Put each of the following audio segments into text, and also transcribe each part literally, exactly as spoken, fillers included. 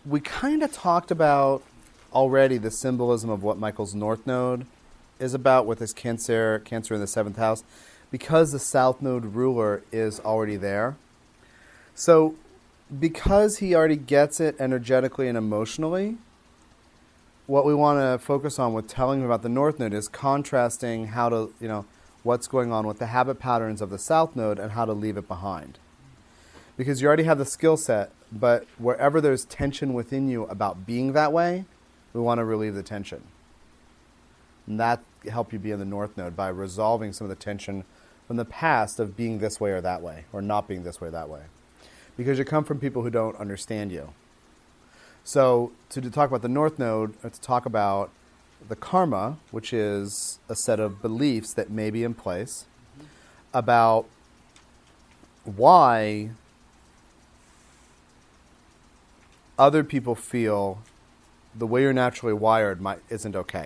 we kind of talked about already the symbolism of what Michael's North Node is about with his Cancer, Cancer in the seventh house, because the South Node ruler is already there. So because he already gets it energetically and emotionally, what we want to focus on with telling him about the North Node is contrasting how to, you know, what's going on with the habit patterns of the South Node and how to leave it behind. Because you already have the skill set, but wherever there's tension within you about being that way, we want to relieve the tension. And that help you be in the North Node by resolving some of the tension from the past of being this way or that way, or not being this way or that way. Because you come from people who don't understand you. So to, to talk about the North Node, or to talk about the karma, which is a set of beliefs that may be in place, mm-hmm. about why other people feel the way you're naturally wired might, isn't okay.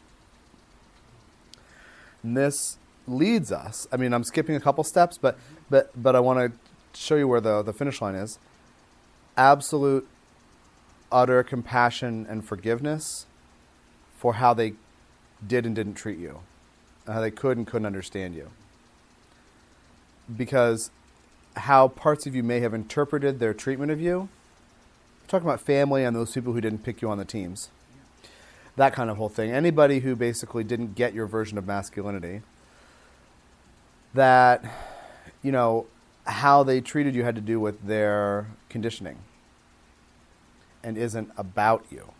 And this leads us, I mean, I'm skipping a couple steps, but but but I want to show you where the, the finish line is. Absolute, utter compassion and forgiveness for how they did and didn't treat you, and how they could and couldn't understand you. Because how parts of you may have interpreted their treatment of you, we're talking about family and those people who didn't pick you on the teams. That kind of whole thing. Anybody who basically didn't get your version of masculinity, that, you know, how they treated you had to do with their conditioning and isn't about you.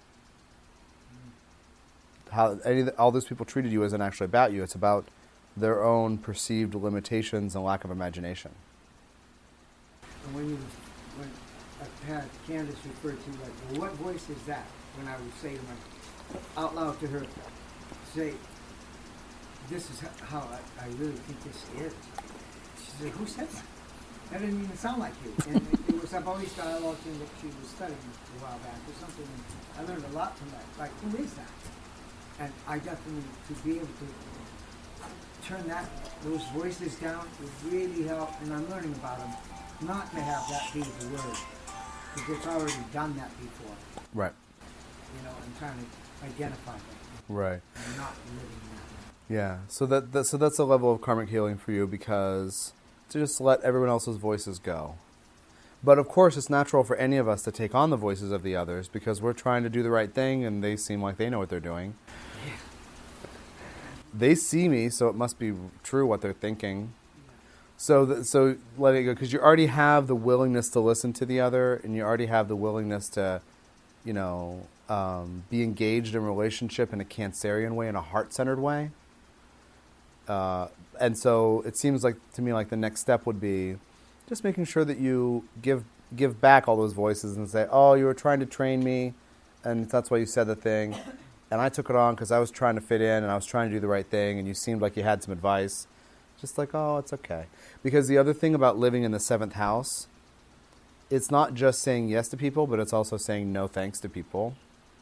How any, all those people treated you isn't actually about you. It's about their own perceived limitations and lack of imagination. And when you, when I've had Candace refer to, like, well, what voice is that? When I would say to my, out loud to her, say, this is how I, I really think this is. She said, who said that? That didn't even sound like you. And it, it was, I've always dialogue thing that she was studying a while back or something, and I learned a lot from that. Like, who is that? And I definitely, to be able to turn that, those voices down would really help, and I'm learning about them, not to have that be the word, because it's already done that before. Right. You know, I'm trying to identify that. Right. And not living that. Yeah. So that, that so that's a level of karmic healing for you, because to just let everyone else's voices go. But of course, it's natural for any of us to take on the voices of the others, because we're trying to do the right thing, and they seem like they know what they're doing. Yeah. They see me, so it must be true what they're thinking. So, th- so let it go, because you already have the willingness to listen to the other, and you already have the willingness to, you know, um, be engaged in a relationship in a Cancerian way, in a heart-centered way. Uh, and so it seems like to me like the next step would be just making sure that you give give back all those voices and say, oh, you were trying to train me, and that's why you said the thing, and I took it on because I was trying to fit in and I was trying to do the right thing, and you seemed like you had some advice. Just like, oh, it's okay. Because the other thing about living in the seventh house, it's not just saying yes to people, but it's also saying no thanks to people.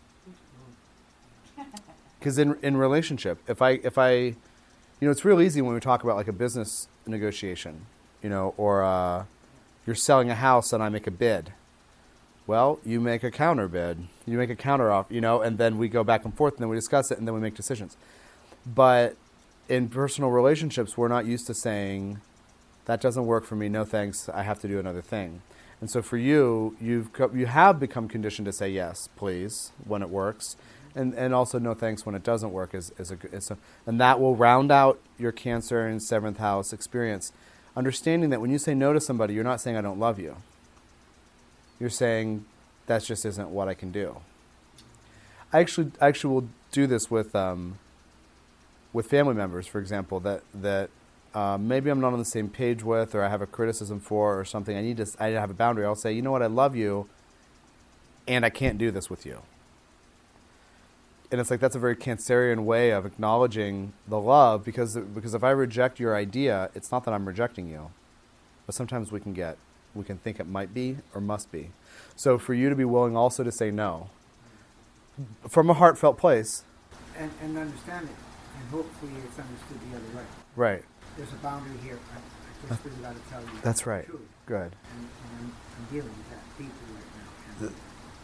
Because in in relationship, if I if I, you know, it's real easy when we talk about like a business negotiation, you know, or uh, you're selling a house and I make a bid. Well, you make a counter bid, you make a counter offer, you know, and then we go back and forth, and then we discuss it, and then we make decisions. But in personal relationships, we're not used to saying, that doesn't work for me, no thanks, I have to do another thing. And so for you, you've co- you have become conditioned to say yes, please, when it works, and and also no thanks when it doesn't work. Is is a, is a and that will round out your Cancer and seventh house experience. Understanding that when you say no to somebody, you're not saying I don't love you. You're saying that just isn't what I can do. I actually I actually will do this with um, with family members, for example, that that uh, maybe I'm not on the same page with, or I have a criticism for, or something. I need to I have a boundary. I'll say, you know what, I love you, and I can't do this with you. And it's like that's a very Cancerian way of acknowledging the love, because because if I reject your idea, it's not that I'm rejecting you, but sometimes we can get we can think it might be or must be. So for you to be willing also to say no, from a heartfelt place, and and understand it, and hopefully it's understood the other way. Right. There's a boundary here. I, I just really got to tell you. That's right. Truth. Good. And, and I'm, I'm dealing with that deeply right now. And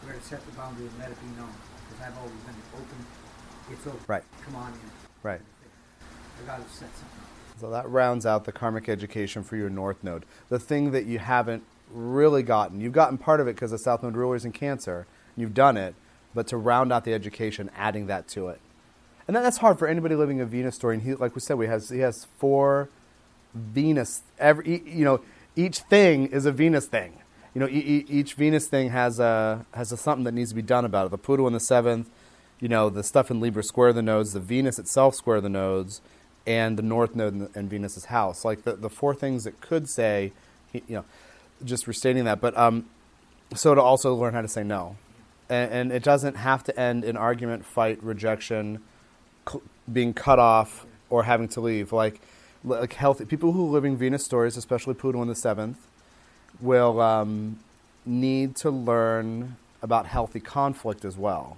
where to set the boundary and let it be known. Because I've always been open. It's open. Right. Come on in. Right. I got to set something up. So that rounds out the karmic education for your North Node. The thing that you haven't really gotten, you've gotten part of it because the South Node ruler is in Cancer. You've done it, but to round out the education, adding that to it. And that, that's hard for anybody living a Venus story. And he, like we said, we has, he has four Venus. Every you know, each thing is a Venus thing. You know, e- each Venus thing has a has a something that needs to be done about it. The Pluto in the seventh, you know, the stuff in Libra square the nodes, the Venus itself square the nodes, and the North Node in, in Venus's house. Like the, the four things that could say, you know, just restating that. But um, so to also learn how to say no. And, and it doesn't have to end in argument, fight, rejection, cl- being cut off, or having to leave. Like, like healthy people who are living Venus stories, especially Pluto in the seventh, will um, need to learn about healthy conflict as well.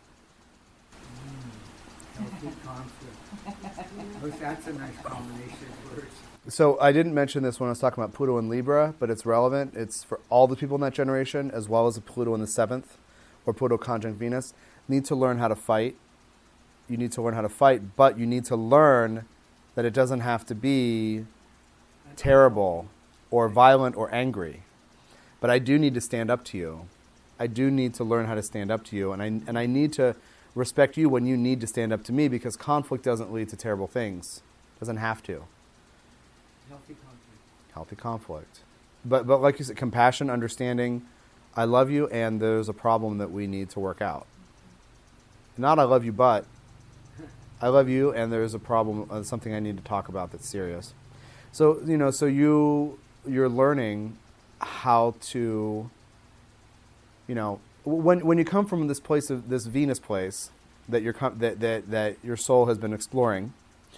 Mm, healthy conflict. That's a nice combination of words. So I didn't mention this when I was talking about Pluto in Libra, but it's relevant. It's for all the people in that generation, as well as the Pluto in the seventh, or Pluto conjunct Venus, need to learn how to fight. You need to learn how to fight, but you need to learn that it doesn't have to be terrible or violent or angry. But I do need to stand up to you. I do need to learn how to stand up to you, and I and I need to respect you when you need to stand up to me, because conflict doesn't lead to terrible things. It doesn't have to. Healthy conflict. Healthy conflict. But but like you said, compassion, understanding, I love you and there's a problem that we need to work out. Not I love you, but I love you and there's a problem, uh, something I need to talk about that's serious. So, you know, so you, you're learning how to, you know, when when you come from this place of this Venus place that you're com- that, that that your soul has been exploring,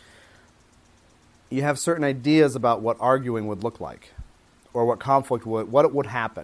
you have certain ideas about what arguing would look like, or what conflict would, what it would happen,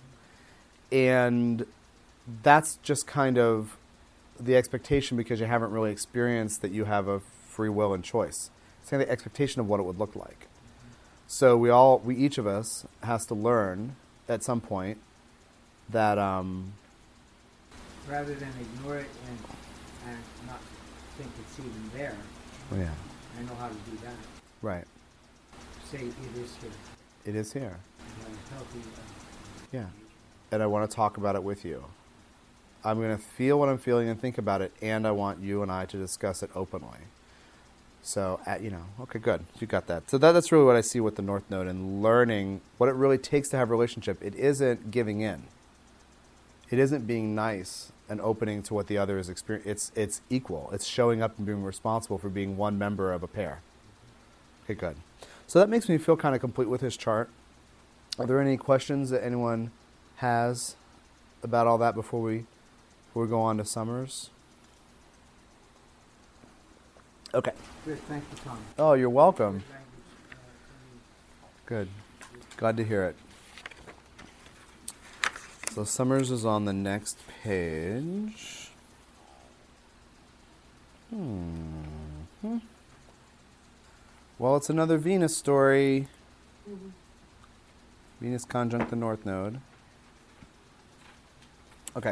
and that's just kind of the expectation because you haven't really experienced that you have a free will and choice. It's kind of the expectation of what it would look like. So we all, we each of us has to learn at some point that um, rather than ignore it and and not think it's even there. Oh yeah. I know how to do that. Right. Say it is here. It is here. And a healthy. Uh, Yeah. And I want to talk about it with you. I'm going to feel what I'm feeling and think about it, and I want you and I to discuss it openly. So, uh, you know, okay, good. You got that. So that, that's really what I see with the North Node and learning what it really takes to have a relationship. It isn't giving in. It isn't being nice and opening to what the other is experiencing. It's, it's equal. It's showing up and being responsible for being one member of a pair. Okay, good. So that makes me feel kind of complete with his chart. Are there any questions that anyone has about all that before we, before we go on to Summers? Okay. Good, thank you, Tom. Oh, you're welcome. Good language, Good. Glad to hear it. So Summers is on the next page. Hmm. Well, it's another Venus story. Mm-hmm. Venus conjunct the North Node. Okay.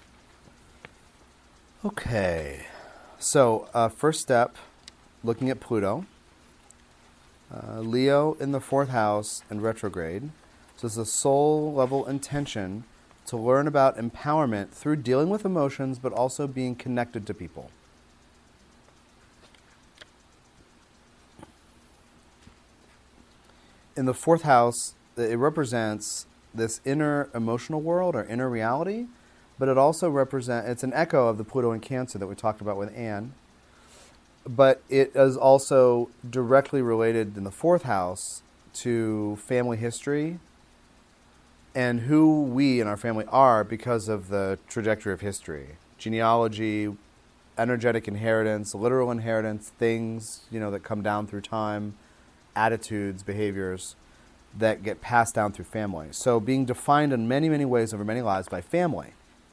Okay. So, uh, first step, looking at Pluto. Uh, Leo in the fourth house and retrograde. So it's a soul level intention to learn about empowerment through dealing with emotions, but also being connected to people. In the fourth house, it represents this inner emotional world or inner reality, but it also represents, it's an echo of the Pluto in Cancer that we talked about with Anne, but it is also directly related in the fourth house to family history and who we in our family are because of the trajectory of history. Genealogy, energetic inheritance, literal inheritance, things, you know, that come down through time, attitudes, behaviors that get passed down through family. So being defined in many, many ways over many lives by family.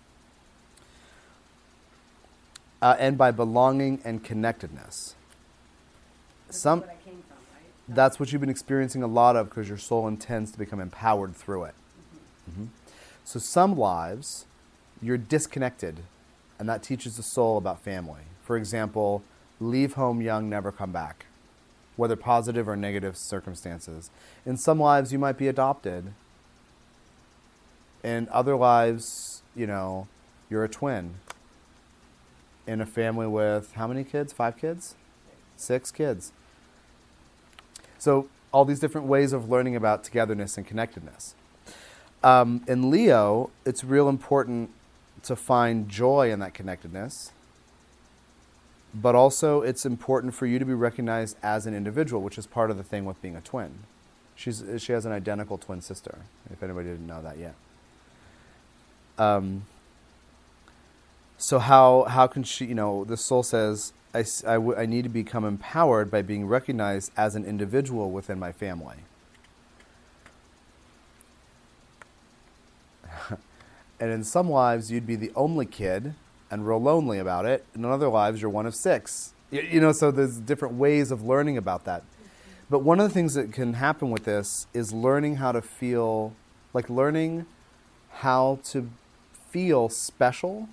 Uh, and by belonging and connectedness. That's Some, what I came from, right? that's what you've been experiencing a lot of because your soul intends to become empowered through it. Mm-hmm. Mm-hmm. So some lives you're disconnected, and that teaches the soul about family. For example, leave home young, never come back, whether positive or negative circumstances. In some lives, you might be adopted. In other lives, you know, you're a twin. In a family with how many kids? Five kids? Six kids. So all these different ways of learning about togetherness and connectedness. Um, in Leo, it's real important to find joy in that connectedness, but also it's important for you to be recognized as an individual, which is part of the thing with being a twin. She's, she has an identical twin sister, if anybody didn't know that yet. Um, so how how can she, you know, the soul says, I, I, w- I need to become empowered by being recognized as an individual within my family. And in some lives, you'd be the only kid and real lonely about it. And in other lives, you're one of six. You, you know, so there's different ways of learning about that. But one of the things that can happen with this is learning how to feel, like learning how to feel special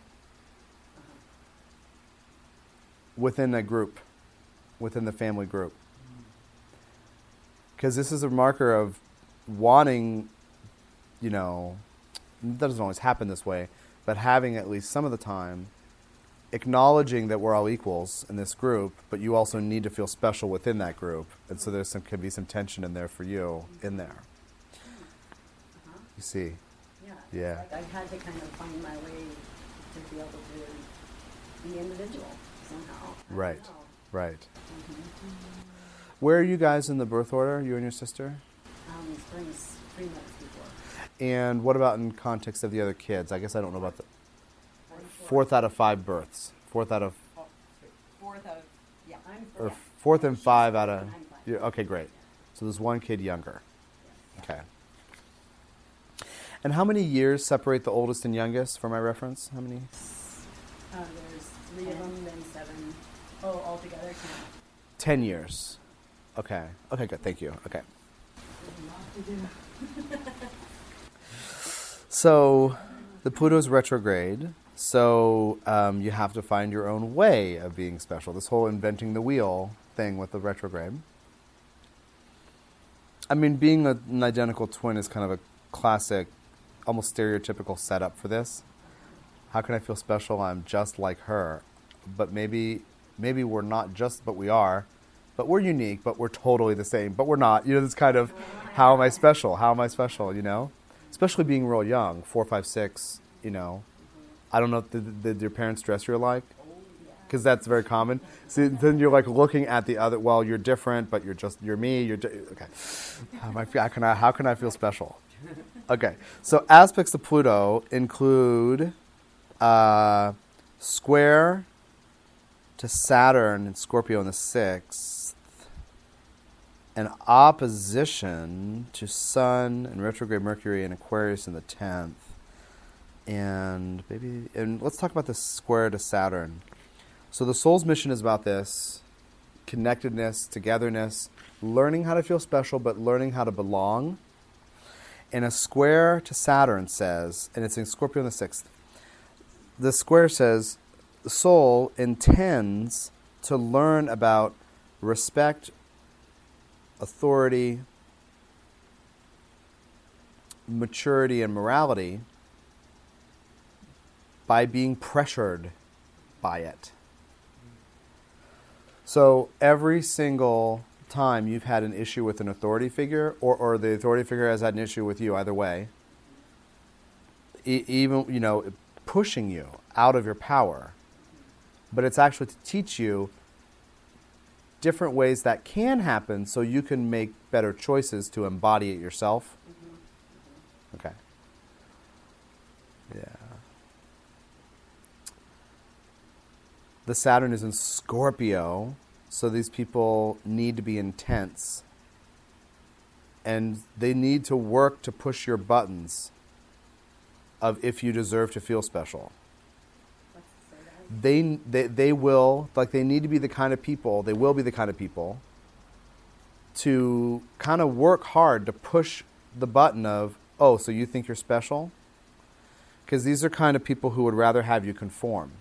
within a group, within the family group. Because this is a marker of wanting, you know, it doesn't always happen this way, but having at least some of the time, acknowledging that we're all equals in this group, but you also need to feel special within that group. And so there's some, could be some tension in there for you, in there. Uh-huh. You see? Yeah. Yeah. Like I've had to kind of find my way to be able to be individual somehow. I don't Right. know. Right. Mm-hmm. Where are you guys in the birth order, you and your sister? Um, spring's three months before. And what about in context of the other kids? I guess I don't know about the I'm fourth out of five births. Fourth out of, Fourth out of, yeah, I'm or yeah. fourth and She's five fourth out of, and I'm five. yeah, okay, great. So there's one kid younger. Yes. Okay. And how many years separate the oldest and youngest for my reference? How many? Uh, there's three of them, then seven. Oh, altogether, ten. Ten years. Okay. Okay, good. Thank you. Okay. So the Pluto's retrograde. So um, you have to find your own way of being special. This whole inventing the wheel thing with the retrograde. I mean, being a, an identical twin is kind of a classic, almost stereotypical setup for this. How can I feel special? I'm just like her. But maybe maybe we're not just, but we are. But we're unique, but we're totally the same. But we're not. You know, this kind of, how am I special? How am I special, you know? Especially being real young, four, five, six, you know. I don't know, did, did your parents dress you alike? Because that's very common. So then you're like looking at the other, well, you're different, but you're just, you're me, you're, di- okay. How, am I, how, can I, how can I feel special? Okay, so aspects of Pluto include uh, square to Saturn and Scorpio in the sixth, an opposition to Sun and retrograde Mercury and Aquarius in the tenth, and maybe, and let's talk about the square to Saturn. So the soul's mission is about this, connectedness, togetherness, learning how to feel special, but learning how to belong. And a square to Saturn says, and it's in Scorpio in the sixth, the square says, the soul intends to learn about respect, authority, maturity, and morality by being pressured by it. So every single time you've had an issue with an authority figure, or, or the authority figure has had an issue with you, either way, e- even, you know, pushing you out of your power, but it's actually to teach you different ways that can happen so you can make better choices to embody it yourself. Okay. Yeah. The Saturn is in Scorpio, so these people need to be intense. And they need to work to push your buttons of if you deserve to feel special. They, they they will, like they need to be the kind of people, they will be the kind of people to kind of work hard to push the button of, oh, so you think you're special? Because these are kind of people who would rather have you conform.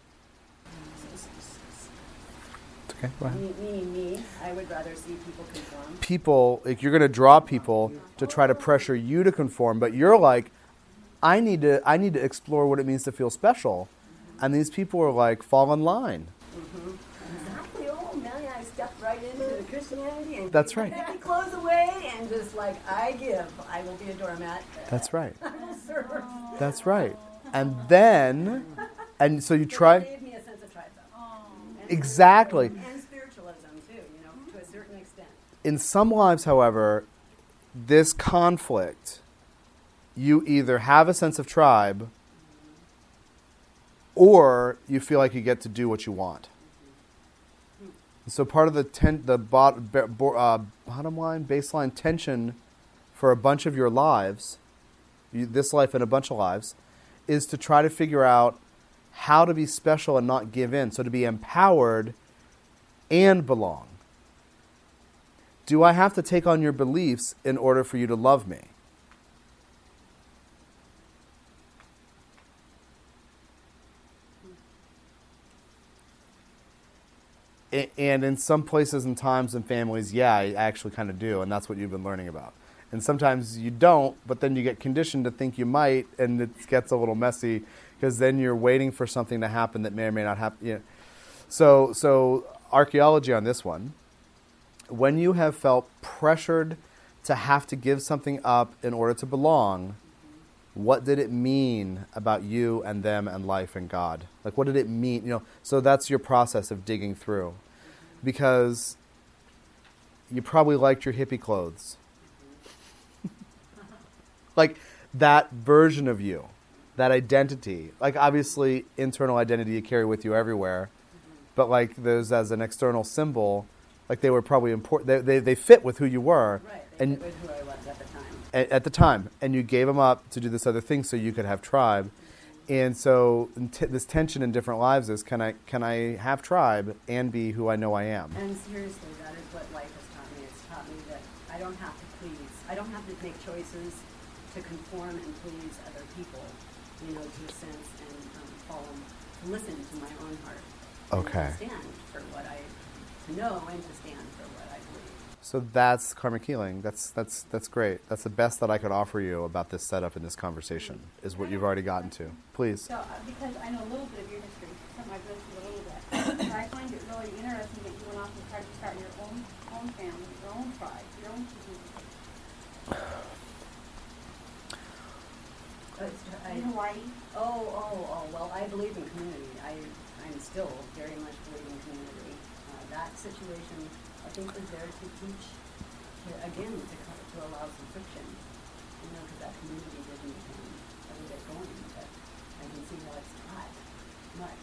It's okay, go ahead. Me, me, me, I would rather see people conform. People, like you're going to draw people to try to pressure you to conform, but you're like, I need to, I need to explore what it means to feel special. And these people are like, fall in line. Mm-hmm. Exactly. Oh, man, I stepped right into the Christianity and That's keep my right. heavy clothes away and just like, I give. I will be a doormat. That's right. I will serve. That's right. And then, and so you It try, gave me a sense of tribe, though. And exactly. And spiritualism, too, you know, to a certain extent. In some lives, however, this conflict, you either have a sense of tribe or you feel like you get to do what you want. So part of the ten, the bot, bo- uh, bottom line, baseline tension for a bunch of your lives, you, this life and a bunch of lives, is to try to figure out how to be special and not give in. So to be empowered and belong. Do I have to take on your beliefs in order for you to love me? And in some places and times and families, yeah, I actually kind of do, and that's what you've been learning about. And sometimes you don't, but then you get conditioned to think you might, and it gets a little messy because then you're waiting for something to happen that may or may not happen. You know. So, so archaeology on this one. When you have felt pressured to have to give something up in order to belong, what did it mean about you and them and life and God? Like, what did it mean? You know, so that's your process of digging through. Because you probably liked your hippie clothes. Like, that version of you, that identity. Like, obviously, internal identity you carry with you everywhere. But, like, those as an external symbol, like, they were probably important. They, they, they fit with who you were. Right, they and fit with who I was at the time. At, at the time. And you gave them up to do this other thing so you could have tribe. And so t- this tension in different lives is, can I can I have tribe and be who I know I am? And seriously, that is what life has taught me. It's taught me that I don't have to please. I don't have to make choices to conform and please other people, you know, to a sense, and um, follow, to listen to my own heart. Okay. And to stand for what I, to know and to stand for what I believe. So that's karmic healing. That's that's that's great. That's the best that I could offer you about this setup in this conversation, is what you've already gotten to. Please. So, uh, because I know a little bit of your history, something I've been through a little bit, but I find it really interesting that you went off and tried to start your own own family, your own tribe, your own community But it's- I- in Hawaii. Oh, oh, oh, well, I believe in community. I, I'm still very much believe in community. Uh, that situation, I think, was there to teach, to, again, to, co- to allow some friction, you know, because that community didn't um, ever get going, but I can see how it's taught much.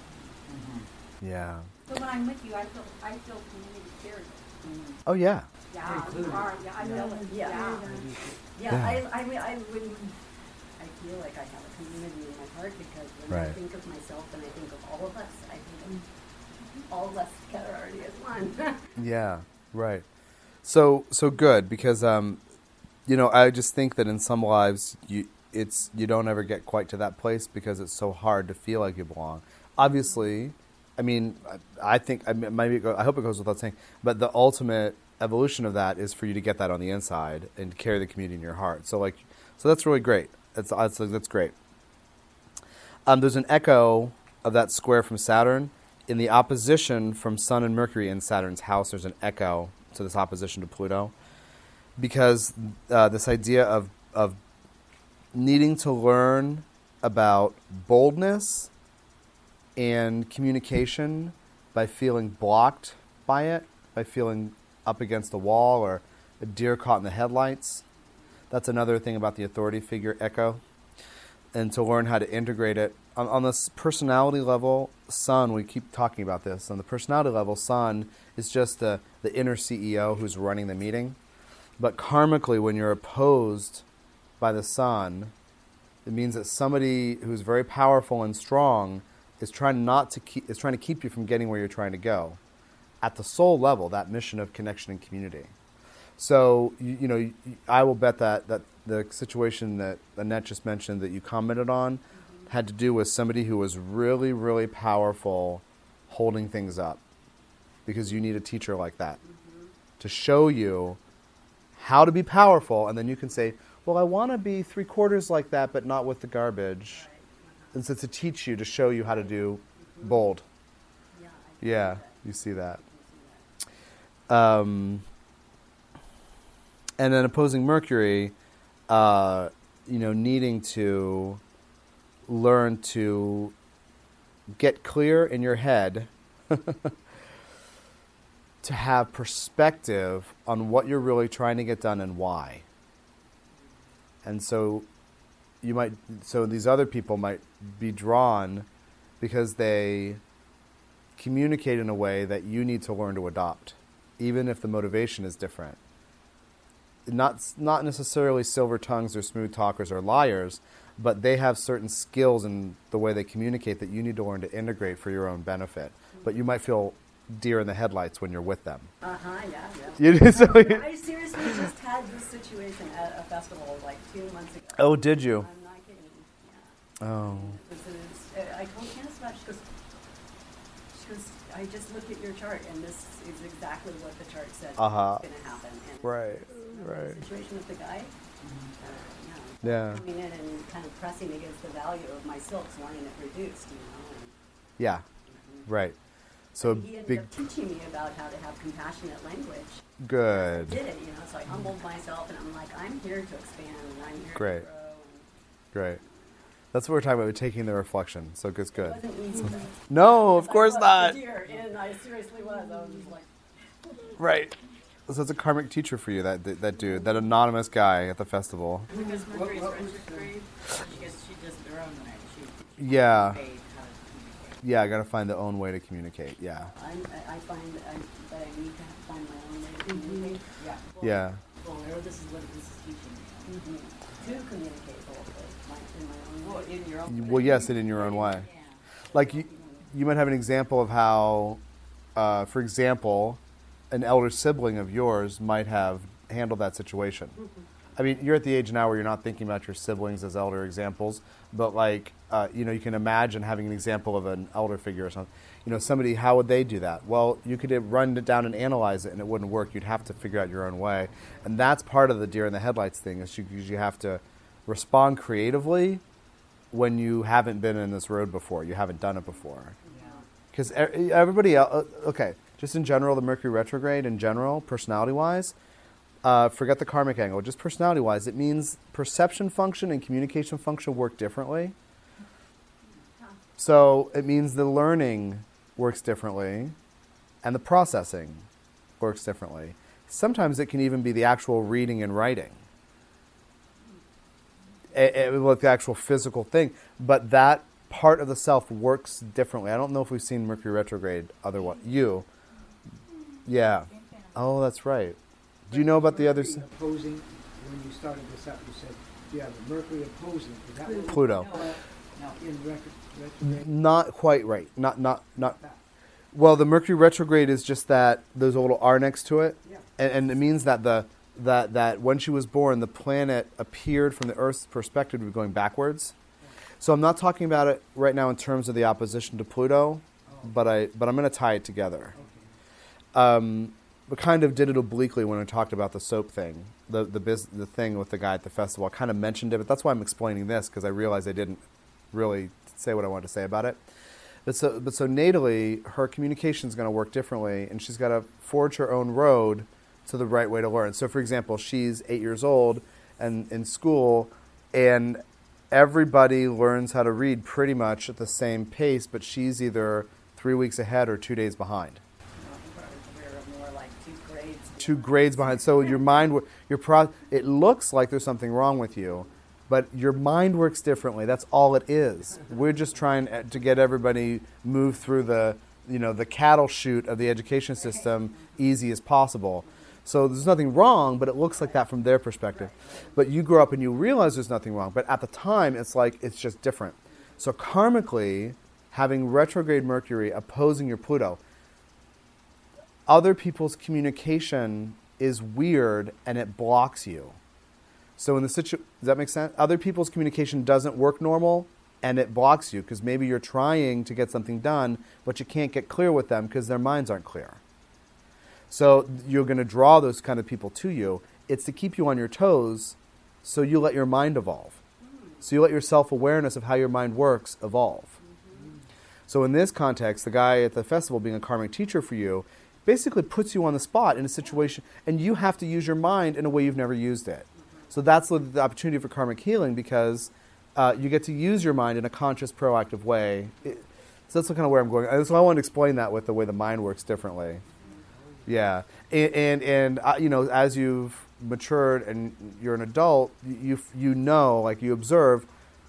Yeah. So when I'm with you, I feel I feel community spirit. Mm. Oh yeah. Yeah, Included. you are. Yeah, I Yeah. feel it. Yeah. Yeah. Yeah, Yeah. I, I, mean, I would, I feel like I have a community in my heart because when I Right. think of myself and I think of all of us, I think of all of us together already as one. Yeah. Right. So so good, because um, you know, I just think that in some lives you it's you don't ever get quite to that place because it's so hard to feel like you belong. Obviously, I mean, I, I think I mean, maybe it go, I hope it goes without saying, but the ultimate evolution of that is for you to get that on the inside and carry the community in your heart. So like, so that's really great. That's that's, that's great. Um, there's an echo of that square from Saturn in the opposition from Sun and Mercury in Saturn's house. There's an echo to this opposition to Pluto, because uh, this idea of of needing to learn about boldness and communication by feeling blocked by it, by feeling up against a wall or a deer caught in the headlights. That's another thing about the authority figure echo. And to learn how to integrate it. On, on this personality level, Sun, we keep talking about this, on the personality level, Sun is just the, the inner C E O who's running the meeting. But karmically, when you're opposed by the Sun, it means that somebody who's very powerful and strong is trying not to keep is trying to keep you from getting where you're trying to go. At the soul level, that mission of connection and community. So you, you know, you, I will bet that that the situation that Annette just mentioned that you commented on had to do with somebody who was really, really powerful holding things up, because you need a teacher like that to show you how to be powerful, and then you can say, well, I want to be three quarters like that, but not with the garbage. And so to teach you, to show you how to do bold. Yeah. I Yeah, that. you see that. I see that. Um, and then opposing Mercury, uh, you know, needing to learn to get clear in your head to have perspective on what you're really trying to get done and why. And so you might, so these other people might be drawn because they communicate in a way that you need to learn to adopt, even if the motivation is different. Not not necessarily silver tongues or smooth talkers or liars, but they have certain skills in the way they communicate that you need to learn to integrate for your own benefit. But you might feel deer in the headlights when you're with them. Uh-huh, yeah, yeah. You, so you, I seriously just had this situation at a festival like two months ago. oh, did you? I'm not kidding. Yeah. Oh. This is, uh, I told Candace about it. She goes, she goes, I just looked at your chart, and this is exactly what the chart said Uh-huh. was going to happen. And Right, the right. situation with the guy, uh, Yeah. yeah. Coming in and kind of pressing against the value of my silks, wanting it reduced, you know. And, Yeah, right. So he ended big, up teaching me about how to have compassionate language. good, Did it, you know, so I humbled myself, and I'm like, I'm here to expand, and I'm here Great. to grow. And great. That's what we're talking about, with taking the reflection. So it's it good. wasn't easy. though. No, of I course was not. the deer, and I seriously was. I was just like, Right. So that's a karmic teacher for you, that that dude, that anonymous guy at the festival. Because Mercury's what was the- retrograde, she gets, she does it her own way. She, she Yeah. paid how to communicate. Yeah, I got to find the own way to communicate. Yeah. I'm, I I find that I, that I need to find my own way to communicate. Yeah. Yeah. Well, well, this is what this is teaching me. Mm-hmm. To communicate boldly, my, in my own Well, way. in your own You- way. Well, yes, and in your own way. Yeah. Like you, you might have an example of how, uh, for example, an elder sibling of yours might have handled that situation. I mean, you're at the age now where you're not thinking about your siblings as elder examples, but like, uh, you know, you can imagine having an example of an elder figure or something. You know, somebody, how would they do that? Well, you could run it down and analyze it, and it wouldn't work. You'd have to figure out your own way, and that's part of the deer in the headlights thing. Is you, you have to respond creatively when you haven't been in this road before. You haven't done it before. Yeah. Because everybody else, okay, just in general, the Mercury retrograde in general, personality-wise, uh, forget the karmic angle, just personality-wise, it means perception function and communication function work differently. So it means the learning works differently and the processing works differently. Sometimes it can even be the actual reading and writing, it, it, like the actual physical thing, but that part of the self works differently. I don't know if we've seen Mercury retrograde otherwise. You. Yeah. Oh, that's right. Do you know about the others? Mercury opposing, when you started this up, you said, yeah, the Mercury opposing, is that what? Pluto. No, no. In retro- retrograde? Not quite right. Not not not. Well, the Mercury retrograde is just that there's a little R next to it, Yeah. and, and it means that the that that when she was born, the planet appeared from the Earth's perspective to be going backwards. So I'm not talking about it right now in terms of the opposition to Pluto, but I but I'm going to tie it together. Okay. Um, we kind of did it obliquely when we talked about the soap thing, the the biz, the thing with the guy at the festival. I kind of mentioned it, but that's why I'm explaining this, because I realized I didn't really say what I wanted to say about it. But so but so natally, her communication is going to work differently, and she's got to forge her own road to the right way to learn. So, for example, she's eight years old and in school, and everybody learns how to read pretty much at the same pace, but she's either three weeks ahead or two days behind. We're more like two grades. Two grades behind. So your mind, your pro, it looks like there's something wrong with you, but your mind works differently. That's all it is. We're just trying to get everybody move through the, you know, the cattle chute of the education system easy as possible. So there's nothing wrong, but it looks like that from their perspective. But you grow up and you realize there's nothing wrong. But at the time, it's like it's just different. So karmically, having retrograde Mercury opposing your Pluto, other people's communication is weird and it blocks you. So in the situ, does that make sense? Other people's communication doesn't work normal, and it blocks you because maybe you're trying to get something done, but you can't get clear with them because their minds aren't clear. So you're going to draw those kind of people to you. It's to keep you on your toes, so you let your mind evolve. So you let your self-awareness of how your mind works evolve. So in this context, the guy at the festival being a karmic teacher for you basically puts you on the spot in a situation, and you have to use your mind in a way you've never used it. So that's the, the opportunity for karmic healing, because uh, you get to use your mind in a conscious, proactive way. It, so that's kind of where I'm going. So I want to explain that with the way the mind works differently. Yeah, and and, and uh, you know, as you've matured and you're an adult, you you know, like you observe.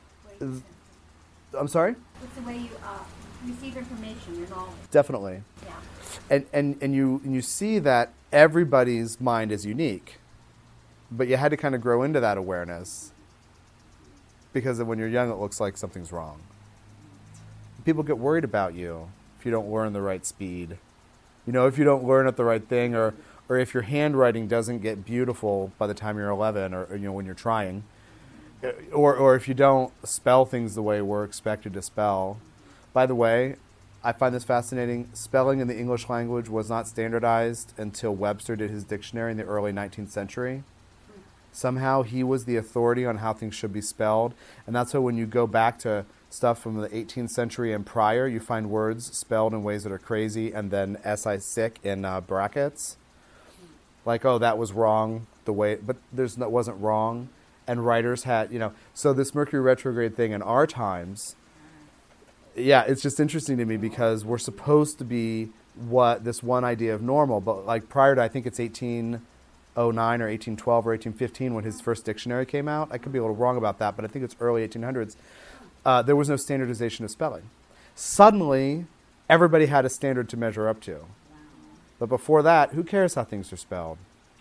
I'm sorry? It's the way you uh, receive information, your knowledge. Definitely. Yeah. And, and and you and you see that everybody's mind is unique, but you had to kind of grow into that awareness, because when you're young, it looks like something's wrong. People get worried about you if you don't learn the right speed. You know, if you don't learn at the right thing, or or if your handwriting doesn't get beautiful by the time you're eleven, or, or you know, when you're trying, or or if you don't spell things the way we're expected to spell. By the way, I find this fascinating. Spelling in the English language was not standardized until Webster did his dictionary in the early nineteenth century. Somehow he was the authority on how things should be spelled, and that's why when you go back to stuff from the eighteenth century and prior, you find words spelled in ways that are crazy, and then S I sick in uh, brackets. Like, oh, that was wrong, the way, but there's no, wasn't wrong. And writers had, you know, so this Mercury retrograde thing in our times, yeah, it's just interesting to me because we're supposed to be what this one idea of normal, but like prior to, I think it's eighteen oh nine or eighteen twelve or eighteen fifteen when his first dictionary came out. I could be a little wrong about that, but I think it's early eighteen hundreds. Uh, there was no standardization of spelling. Suddenly, everybody had a standard to measure up to. But before that, who cares how things are spelled?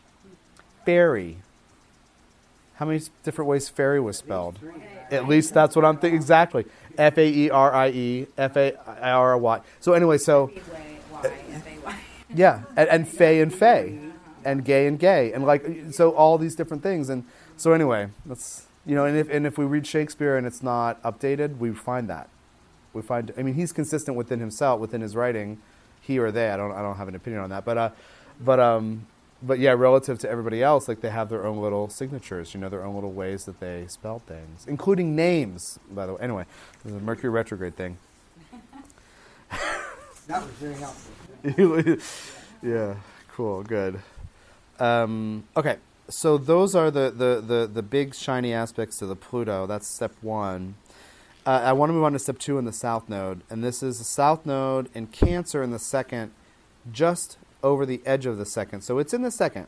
Fairy. How many different ways fairy was spelled? At least that's what I'm thinking. Exactly. F A E R I E, F A R Y. So anyway, so... Yeah, and, and fey and fey, and gay and gay, and like, so all these different things. And so anyway, that's... You know, and if and if we read Shakespeare and it's not updated, we find that. We find, I mean, he's consistent within himself, within his writing, he or they. I don't, I don't have an opinion on that, but, uh, but, um, but yeah, relative to everybody else, like they have their own little signatures. You know, their own little ways that they spell things, including names. By the way, anyway, there's a Mercury retrograde thing. That was very helpful. Yeah, cool, good. Um, okay. So those are the, the, the, the big shiny aspects to the Pluto. That's step one. Uh, I want to move on to step two in the South Node. And this is the South Node in Cancer in the second, just over the edge of the second. So it's in the second.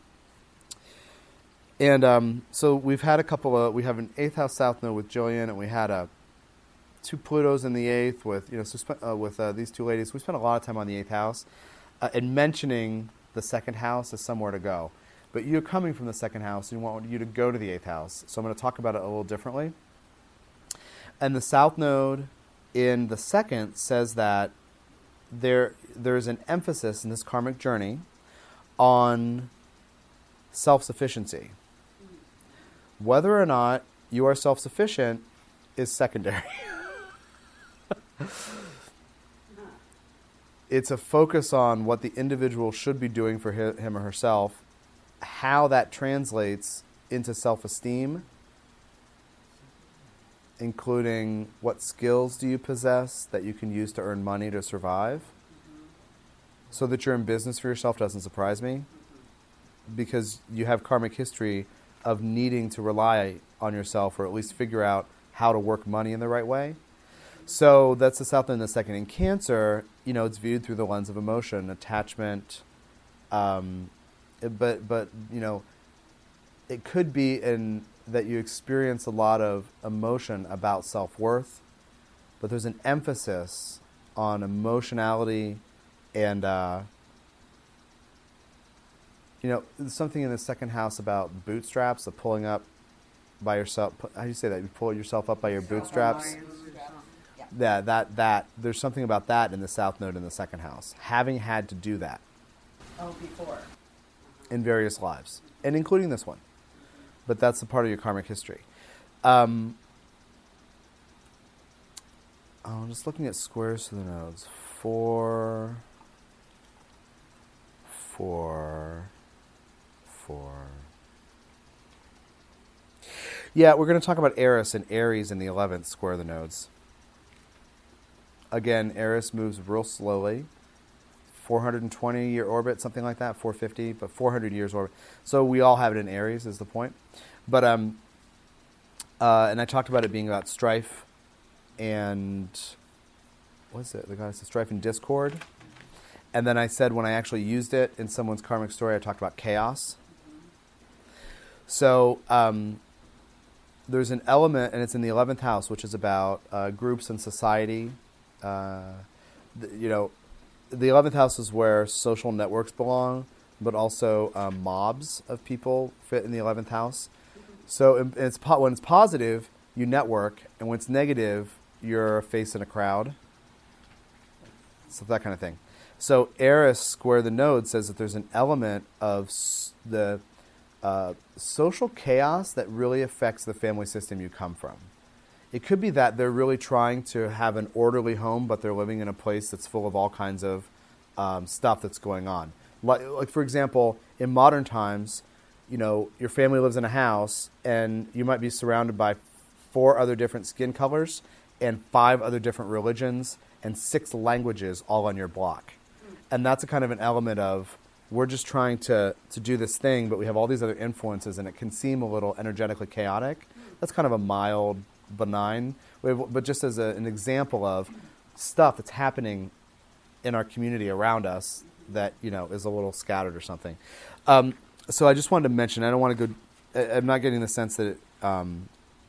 And um, so we've had a couple of, we have an eighth house South Node with Jillian, and we had a, two Plutos in the eighth with, you know, so sp- uh, with uh, these two ladies. We spent a lot of time on the eighth house uh, and mentioning the second house as somewhere to go. But you're coming from the second house, and you want you to go to the eighth house. So I'm going to talk about it a little differently. And the South Node in the second says that there there's an emphasis in this karmic journey on self-sufficiency. Whether or not you are self-sufficient is secondary. It's a focus on what the individual should be doing for him or herself, how that translates into self-esteem, including what skills do you possess that you can use to earn money to survive. Mm-hmm. So that you're in business for yourself doesn't surprise me, mm-hmm. because you have karmic history of needing to rely on yourself, or at least figure out how to work money in the right way. So that's the South Node in the second. In Cancer, you know, it's viewed through the lens of emotion, attachment, um, But, but you know, it could be in that you experience a lot of emotion about self-worth, but there's an emphasis on emotionality and, uh, you know, there's something in the second house about bootstraps, the pulling up by yourself. How do you say that? You pull yourself up by your bootstraps? Yeah, that, that, there's something about that in the South Node in the second house, having had to do that. Oh, before. In various lives, and including this one. but that's a part of your karmic history. Um, oh, I'm just looking at squares to the nodes. Four, four, four. Yeah, we're going to talk about Eris and Aries in the eleventh square the nodes. Again, Eris moves real slowly. four hundred twenty year orbit, something like that, four hundred fifty, but four hundred years orbit. So we all have it in Aries is the point. But, um, uh, and I talked about it being about strife and, what's it? The goddess of strife and discord. And then I said when I actually used it in someone's karmic story, I talked about chaos. So, um, there's an element, and it's in the eleventh house, which is about uh, groups and society. Uh, th- you know, the eleventh house is where social networks belong, but also um, mobs of people fit in the eleventh house. So in, it's po- when it's positive, you network, and when it's negative, you're a face in a crowd. So that kind of thing. So Eris square the node says that there's an element of s- the Uh, social chaos that really affects the family system you come from. It could be that they're really trying to have an orderly home, but they're living in a place that's full of all kinds of um, stuff that's going on. Like, like, for example, in modern times, you know, your family lives in a house, and you might be surrounded by four other different skin colors and five other different religions and six languages all on your block. And that's a kind of an element of we're just trying to, to do this thing, but we have all these other influences, and it can seem a little energetically chaotic. That's kind of a mild, benign way, of, but just as a, an example of stuff that's happening in our community around us that, you know, is a little scattered or something. Um, so I just wanted to mention, I don't want to go, I, I'm not getting the sense that it um,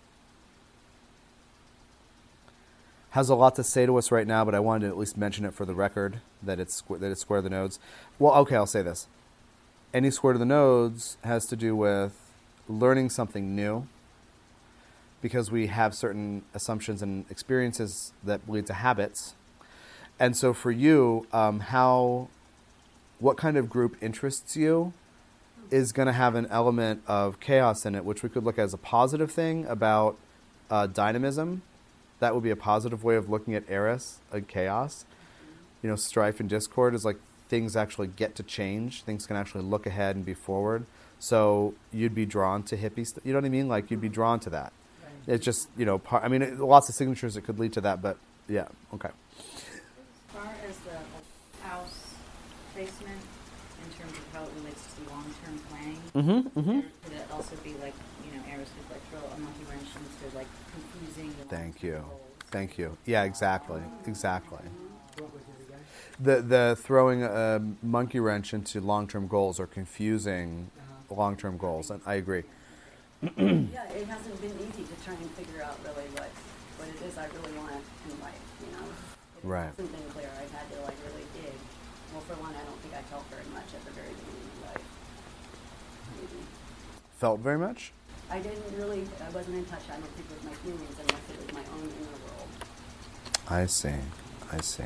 has a lot to say to us right now, but I wanted to at least mention it for the record, that it's that it's square to the nodes. Well, okay, I'll say this. Any square to the nodes has to do with learning something new, because we have certain assumptions and experiences that lead to habits. And so for you, um, how, what kind of group interests you is going to have an element of chaos in it, which we could look at as a positive thing about uh, dynamism. That would be a positive way of looking at Eris, like chaos. You know, strife and discord is like things actually get to change. Things can actually look ahead and be forward. So you'd be drawn to hippie stuff. You know what I mean? Like you'd be drawn to that. Right. It's just, you know, part, I mean, it, lots of signatures that could lead to that, but yeah, okay. As far as the house placement, in terms of how it relates to long-term planning, Mm-hmm, mm-hmm. could it also be like, you know, Eris could like throw a monkey wrench into like confusing the Thank you. goals? Thank you. Yeah, exactly. Exactly. What was it again? The the throwing a monkey wrench into long-term goals or confusing Uh-huh. long-term goals. And I agree. Yeah, it hasn't been easy to try and figure out really what, what it is I really want in life, you know? It Right. hasn't been clear. I've had to like really dig. Well, for one, I don't think I felt very much at the very beginning of life. Maybe. Felt very much? I didn't really, I wasn't in touch, I don't think, with my feelings unless it was my own inner world. I see. I see.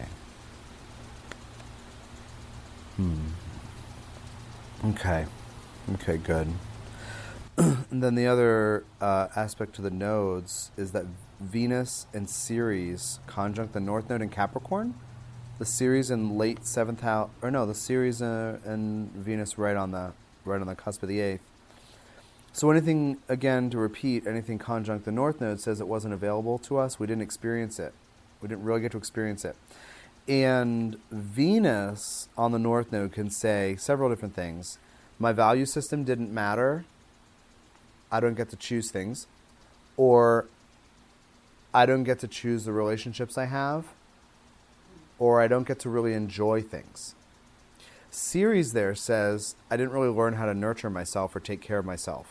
Hmm. Okay. Okay, good. And then the other uh, aspect to the nodes is that Venus and Ceres conjunct the North Node in Capricorn. The Ceres in late seventh house, or no, the Ceres uh, and Venus right on the right on the cusp of the eighth. So anything, again, to repeat, anything conjunct the North Node says it wasn't available to us. We didn't experience it. We didn't really get to experience it. And Venus on the North Node can say several different things. My value system didn't matter. I don't get to choose things. Or I don't get to choose the relationships I have. Or I don't get to really enjoy things. Ceres there says, I didn't really learn how to nurture myself or take care of myself.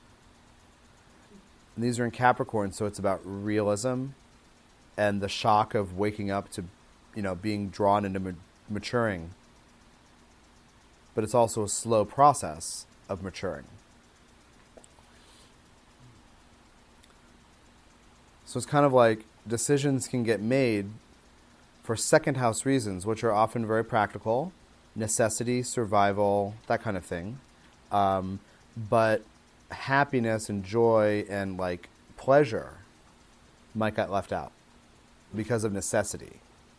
And these are in Capricorn, so it's about realism and the shock of waking up to, you know, being drawn into ma- maturing. But it's also a slow process of maturing. So it's kind of like decisions can get made for second house reasons, which are often very practical, necessity, survival, that kind of thing. Um, but happiness and joy and like pleasure might get left out because of necessity.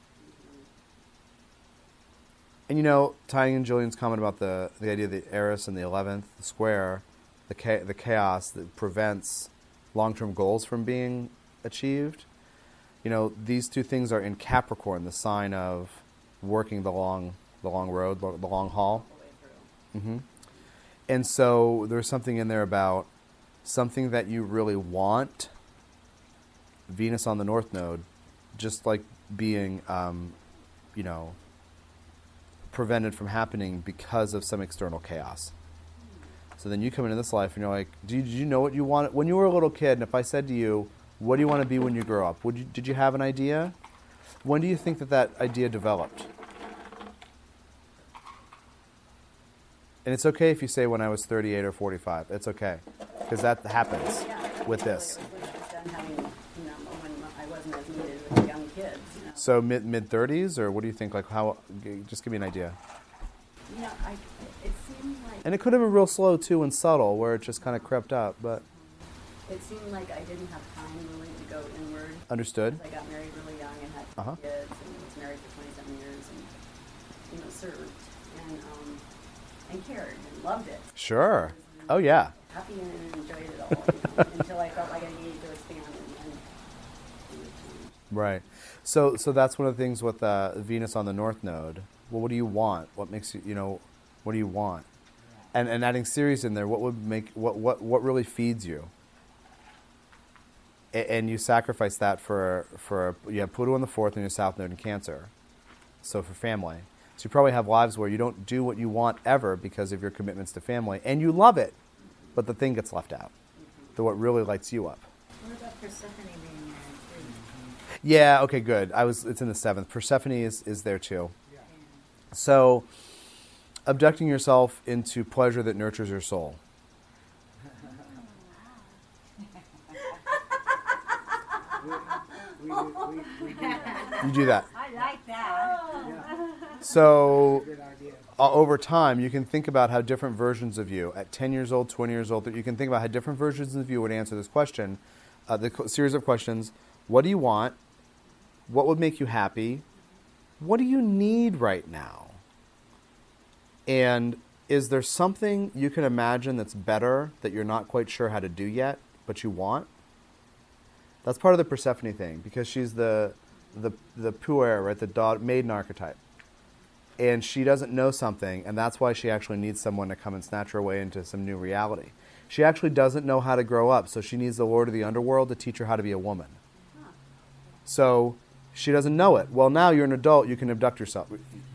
And you know, tying in Jillian's comment about the, the idea of the Eris and the eleventh, the square, the cha- the chaos that prevents long-term goals from being achieved. You know, these two things are in Capricorn, the sign of working the long the long road, the long haul. Mm-hmm. And so there's something in there about something that you really want, Venus on the North Node, just like being, um, you know, prevented from happening because of some external chaos. So then you come into this life and you're like, do you, did you know what you wanted when you were a little kid? And if I said to you, what do you want to be when you grow up? Would you, did you have an idea? When do you think that that idea developed? And it's okay if you say when I was thirty-eight or forty-five. It's okay. Because that happens Yeah. with this. It was just done having, you know, when I wasn't as needed with young kids, you know. So mid mid thirties, or what do you think? Like how? g- Just give me an idea. You know, I, it seemed like, And it could have been real slow too and subtle, where it just kind of crept up. But it seemed like I didn't have time really to go inward. understood. I got married really young and had two Uh-huh. kids and was married for twenty-seven years and, you know, served and, um, and cared and loved it. Sure. Oh yeah. Happy and enjoyed it all, you know, until I felt like I needed to expand and, and do it change. Right. So so that's one of the things with uh, Venus on the North Node. Well, what do you want? What makes you, you know, what do you want? And and adding Ceres in there, what would make what what what really feeds you? A- and you sacrifice that for for you have Pluto in the fourth and your South Node in Cancer. So for family. So you probably have lives where you don't do what you want ever because of your commitments to family, and you love it, but the thing gets left out. The what really lights you up. What about Persephone being married too? Yeah. Okay. Good. I was. It's in the seventh. Persephone is is there too. Yeah. So, abducting yourself into pleasure that nurtures your soul. We, we, we, we do that. You do that. I like that. Yeah, So, good idea. uh, over time, you can think about how different versions of you, at ten years old, twenty years old, that you can think about how different versions of you would answer this question. Uh, the co- series of questions: what do you want? What would make you happy? What do you need right now? And is there something you can imagine that's better that you're not quite sure how to do yet, but you want? That's part of the Persephone thing, because she's the the the puer, right, the daughter, maiden archetype, and she doesn't know something, and that's why she actually needs someone to come and snatch her way into some new reality. She actually doesn't know how to grow up, so she needs the Lord of the Underworld to teach her how to be a woman. So she doesn't know it. Well, now you're an adult, you can abduct yourself.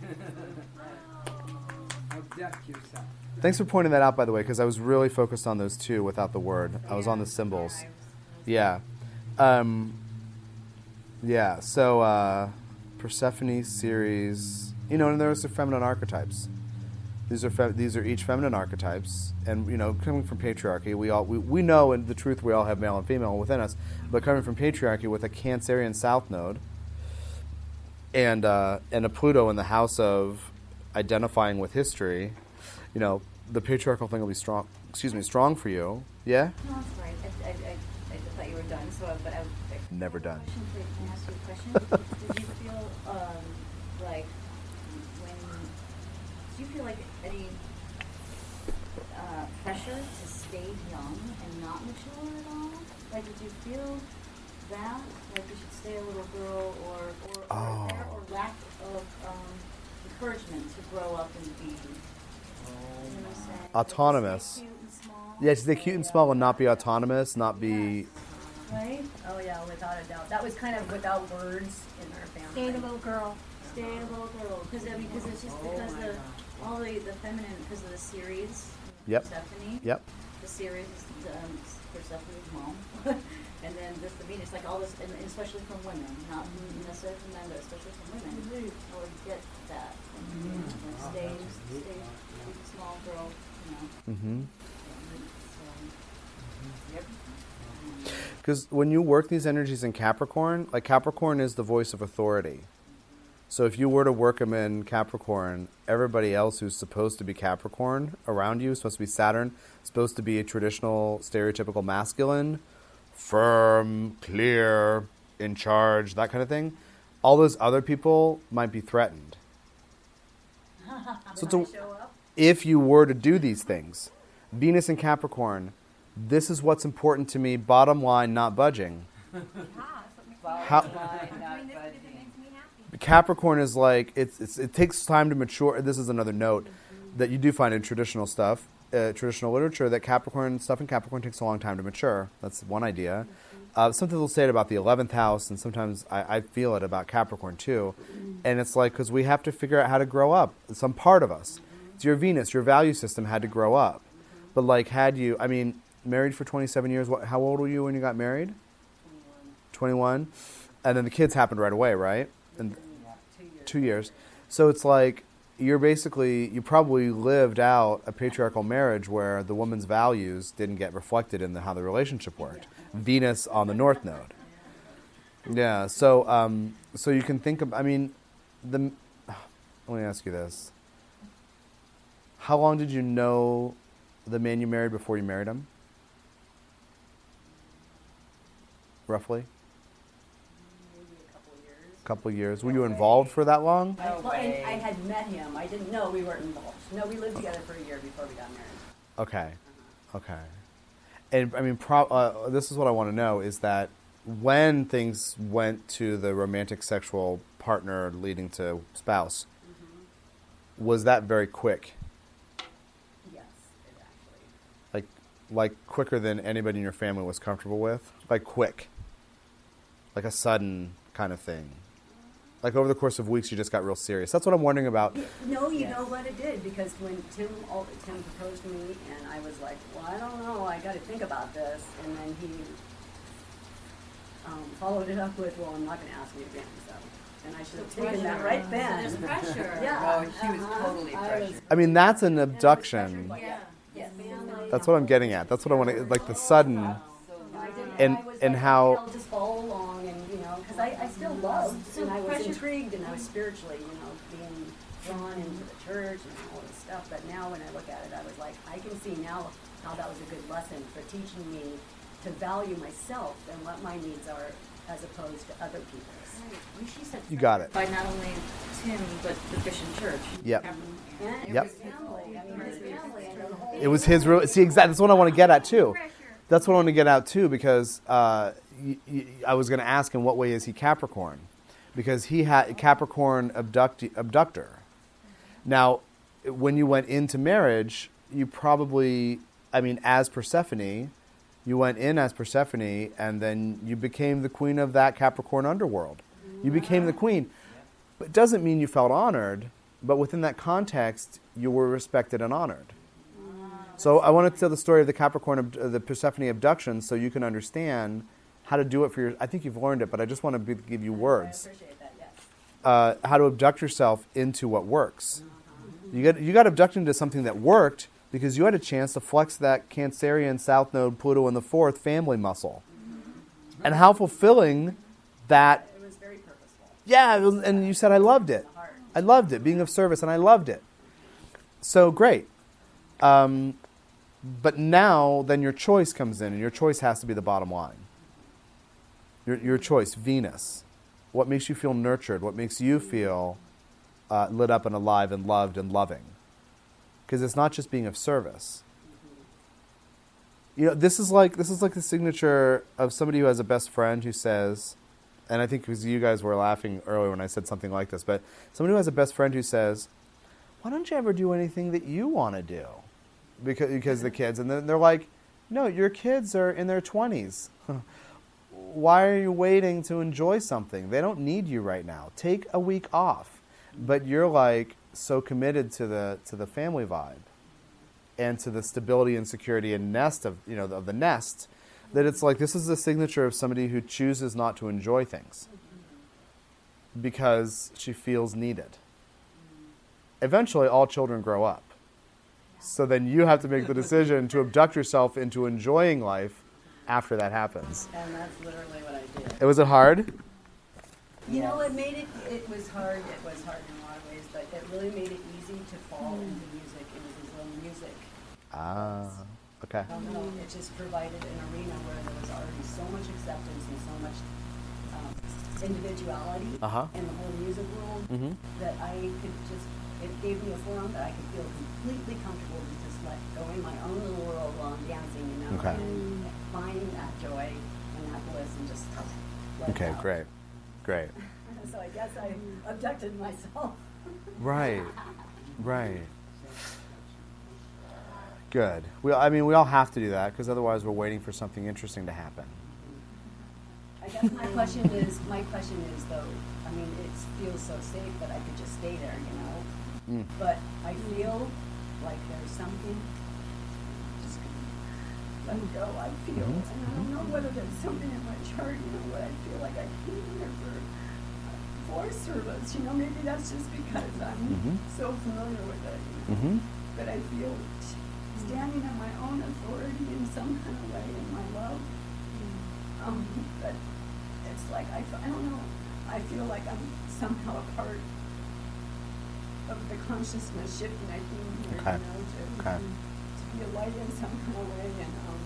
Abduct yourself. Thanks for pointing that out, by the way, because I was really focused on those two without the word. I was on the symbols. Yeah. Um, yeah, so uh, Persephone series, you know, and there's the feminine archetypes. These are fe- these are each feminine archetypes, and you know, coming from patriarchy, we all we, we know in the truth we all have male and female within us, but coming from patriarchy with a Cancerian South Node, and uh, and a Pluto in the house of identifying with history, you know, the patriarchal thing will be strong. Excuse me, strong for you. Yeah. No, that's right. I, I, I, I thought you were done, so, but I. Never done. Question for you. Can I ask you a question? Did you feel um, like when? Do you feel like any uh, pressure to stay young and not mature at all? Like, did you feel that? Like you should stay a little girl, or or, Oh. or, or lack of um, encouragement to grow up and be. You know what I'm saying? Autonomous. Stay cute and small. Yeah, stay cute and small and not be autonomous, not be. Right? Oh yeah, without a doubt. That was kind of without words in our family. Stay the little girl. Stay a little girl. Because I mean, because it's just because the all the the feminine because of the series. Yep. Persephone. Yep. The series, um, Persephone's mom, and then this the Venus, like all this, and especially from women, not necessarily from men, but especially from women. Or get that. And, you know, stay, stay, stay a small girl. You know. Mm-hmm. So, yep. Because when you work these energies in Capricorn, like Capricorn is the voice of authority. So if you were to work them in Capricorn, everybody else who's supposed to be Capricorn around you, supposed to be Saturn, supposed to be a traditional, stereotypical masculine, firm, clear, in charge, that kind of thing, all those other people might be threatened. So it's a, Show up. if you were to do these things, Venus in Capricorn, this is what's important to me, bottom line, not budging. Ah, that's what makes me How- happy. Doing this because it makes me happy. Capricorn is like, it's, it's it takes time to mature. This is another note that you do find in traditional stuff, uh, traditional literature, that Capricorn, stuff in Capricorn takes a long time to mature. That's one idea. Uh, sometimes they'll say it about the eleventh house, and sometimes I, I feel it about Capricorn too. And it's like, because we have to figure out how to grow up. Some part of us. It's your Venus, your value system had to grow up. But like, had you, I mean, married for twenty-seven years, what, how old were you when you got married? twenty-one. And then the kids happened right away, right? And Two years. two years. So it's like, you're basically, you probably lived out a patriarchal marriage where the woman's values didn't get reflected in the, how the relationship worked. Venus on the North Node. Yeah, so um, so you can think of, I mean, the. Let me ask you this. How long did you know the man you married before you married him? Roughly? Maybe a couple of years. Couple years. Were you involved for that long? I, well, I, I had met him. I didn't know we weren't involved. No, we lived together for a year before we got married. Okay. Okay. And I mean, pro- uh, this is what I want to know, is that when things went to the romantic sexual partner leading to spouse, Mm-hmm. was that very quick? Yes, it actually. Like, like quicker than anybody in your family was comfortable with? Like quick? Like a sudden kind of thing? Like over the course of weeks, you just got real serious. That's what I'm wondering about. No, you know what it did, because when Tim all, Tim proposed to me, and I was like, well, I don't know, I got to think about this, and then he um, followed it up with, well, I'm not going to ask you again, so, and I should have taken that right then. So there's pressure. Yeah, Oh, she was uh-huh. totally I was- pressured. I mean, that's an abduction. But Yeah. yes, family. That's what I'm getting at. That's what I want to, like the sudden. I didn't, And- I was and like, how- okay, I'll just follow along, and you know, because I, I still loved, So and I was pressure- intrigued, and I was spiritually, you know, being drawn into the church and all this stuff. But now, when I look at it, I was like, I can see now how that was a good lesson for teaching me to value myself and what my needs are, as opposed to other people's. Right. She said You got it. by not only Tim, but the Christian church. Yep. And it Yep. was family. I mean, his family. And the whole It was his real. See, exactly. That's what I want to get at too. Pressure. That's what I want to get out too, because uh, y- y- I was going to ask in what way is he Capricorn, because he had Capricorn abduct- abductor. Now, when you went into marriage, you probably, I mean, as Persephone, you went in as Persephone, and then you became the queen of that Capricorn underworld. You became the queen. But it doesn't mean you felt honored, but within that context, you were respected and honored. So I want to tell the story of the Capricorn, ab- the Persephone abduction, so you can understand how to do it for your. I think you've learned it, but I just want to be, give you words. I appreciate that, yes. Uh, how to abduct yourself into what works. You got you got abducted into something that worked because you had a chance to flex that Cancerian South Node, Pluto in the fourth family muscle, and how fulfilling that. It was very purposeful. Yeah, it was, and you said I loved it. Heart. I loved it, being of service, and I loved it. So great. Um, but now, then your choice comes in, and your choice has to be the bottom line. Your, your choice, Venus. What makes you feel nurtured? What makes you feel uh, lit up and alive and loved and loving? Because it's not just being of service. You know, this is like this is like the signature of somebody who has a best friend who says, and I think because you guys were laughing earlier when I said something like this, but somebody who has a best friend who says, "Why don't you ever do anything that you want to do?" Because because the kids, and then they're like, "No, your kids are in their twenties. Why are you waiting to enjoy something? They don't need you right now. Take a week off." But you're like so committed to the to the family vibe and to the stability and security and nest of you know of the nest, that it's like this is the signature of somebody who chooses not to enjoy things because she feels needed. Eventually, all children grow up. So then you have to make the decision to abduct yourself into enjoying life after that happens. And that's literally what I did. Was it hard? You know, it made it, it was hard, it was hard in a lot of ways, but it really made it easy to fall into music, into his own music. Ah, okay. I don't know, it just provided an arena where there was already so much acceptance and so much um, individuality Uh-huh. in the whole music world Mm-hmm. that I could just, it gave me a forum that I could feel completely comfortable to just let go in my own little world while I'm dancing, you know, Okay. and find that joy and that bliss and just let it Okay, out. great. Great. So I guess I abducted myself. Right. Right. Good. We, I mean, we all have to do that because otherwise we're waiting for something interesting to happen. I guess my question is, my question is though, I mean, it feels so safe that I could just stay there, you know? Mm. But I feel like there's something, just let it go, I feel. Mhm. And I don't know whether there's something in my chart, you know, what I feel like I came here for Forest Service, you know, maybe that's just because I'm Mhm. so familiar with it, you know? Mm-hmm. But I feel standing on my own authority in some kind of way in my love. Um, but it's like, I, f- I don't know, I feel like I'm somehow a part of the consciousness shifting I came here, Okay. you know, to, Okay. to be a light in some kind of way. And um,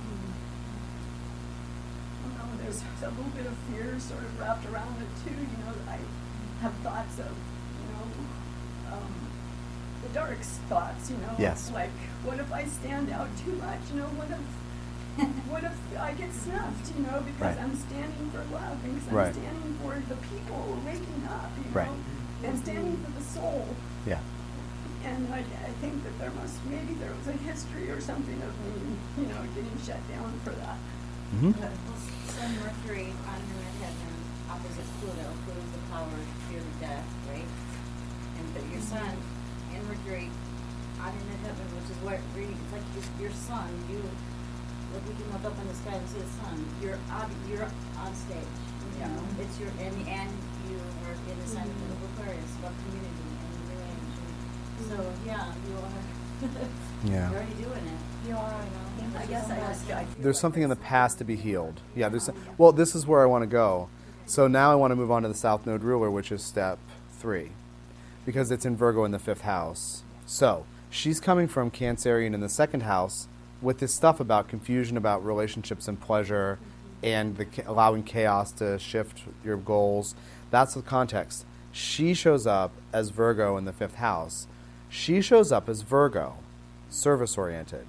I don't know, there's a little bit of fear sort of wrapped around it too, you know, I have thoughts of, you know, um, the dark thoughts, you know, Yes. like, what if I stand out too much, you know, what if what if I get snuffed, you know, because Right. I'm standing for love and because I'm Right. standing for the people waking up, you Right. know, and standing for the soul. Yeah. And I, I think that there must, maybe there was a history or something of me, you know, getting shut down for that. Mm-hmm. But Sun Mercury on her midheaven opposite Pluto. Pluto's the power of fear of death, right? And but your Sun and Mercury on your midheaven, which is where where you, it's like your, your sun. You like we can look up in the sky and see the sun. You're on you're on stage. You Yeah. know? It's your and and you are in the sign of Aquarius about community and new age. And so yeah, you are. Yeah. You're already doing it. You are. You know. I guess I just, I feel There's like something in the there's past to be healed. Yeah, there's well, this is where I want to go. So now I want to move on to the South Node ruler, which is step three, because it's in Virgo in the fifth house. So she's coming from Cancerian in the second house with this stuff about confusion about relationships and pleasure and the, cha- allowing chaos to shift your goals. That's the context. She shows up as Virgo in the fifth house. She shows up as Virgo, service-oriented.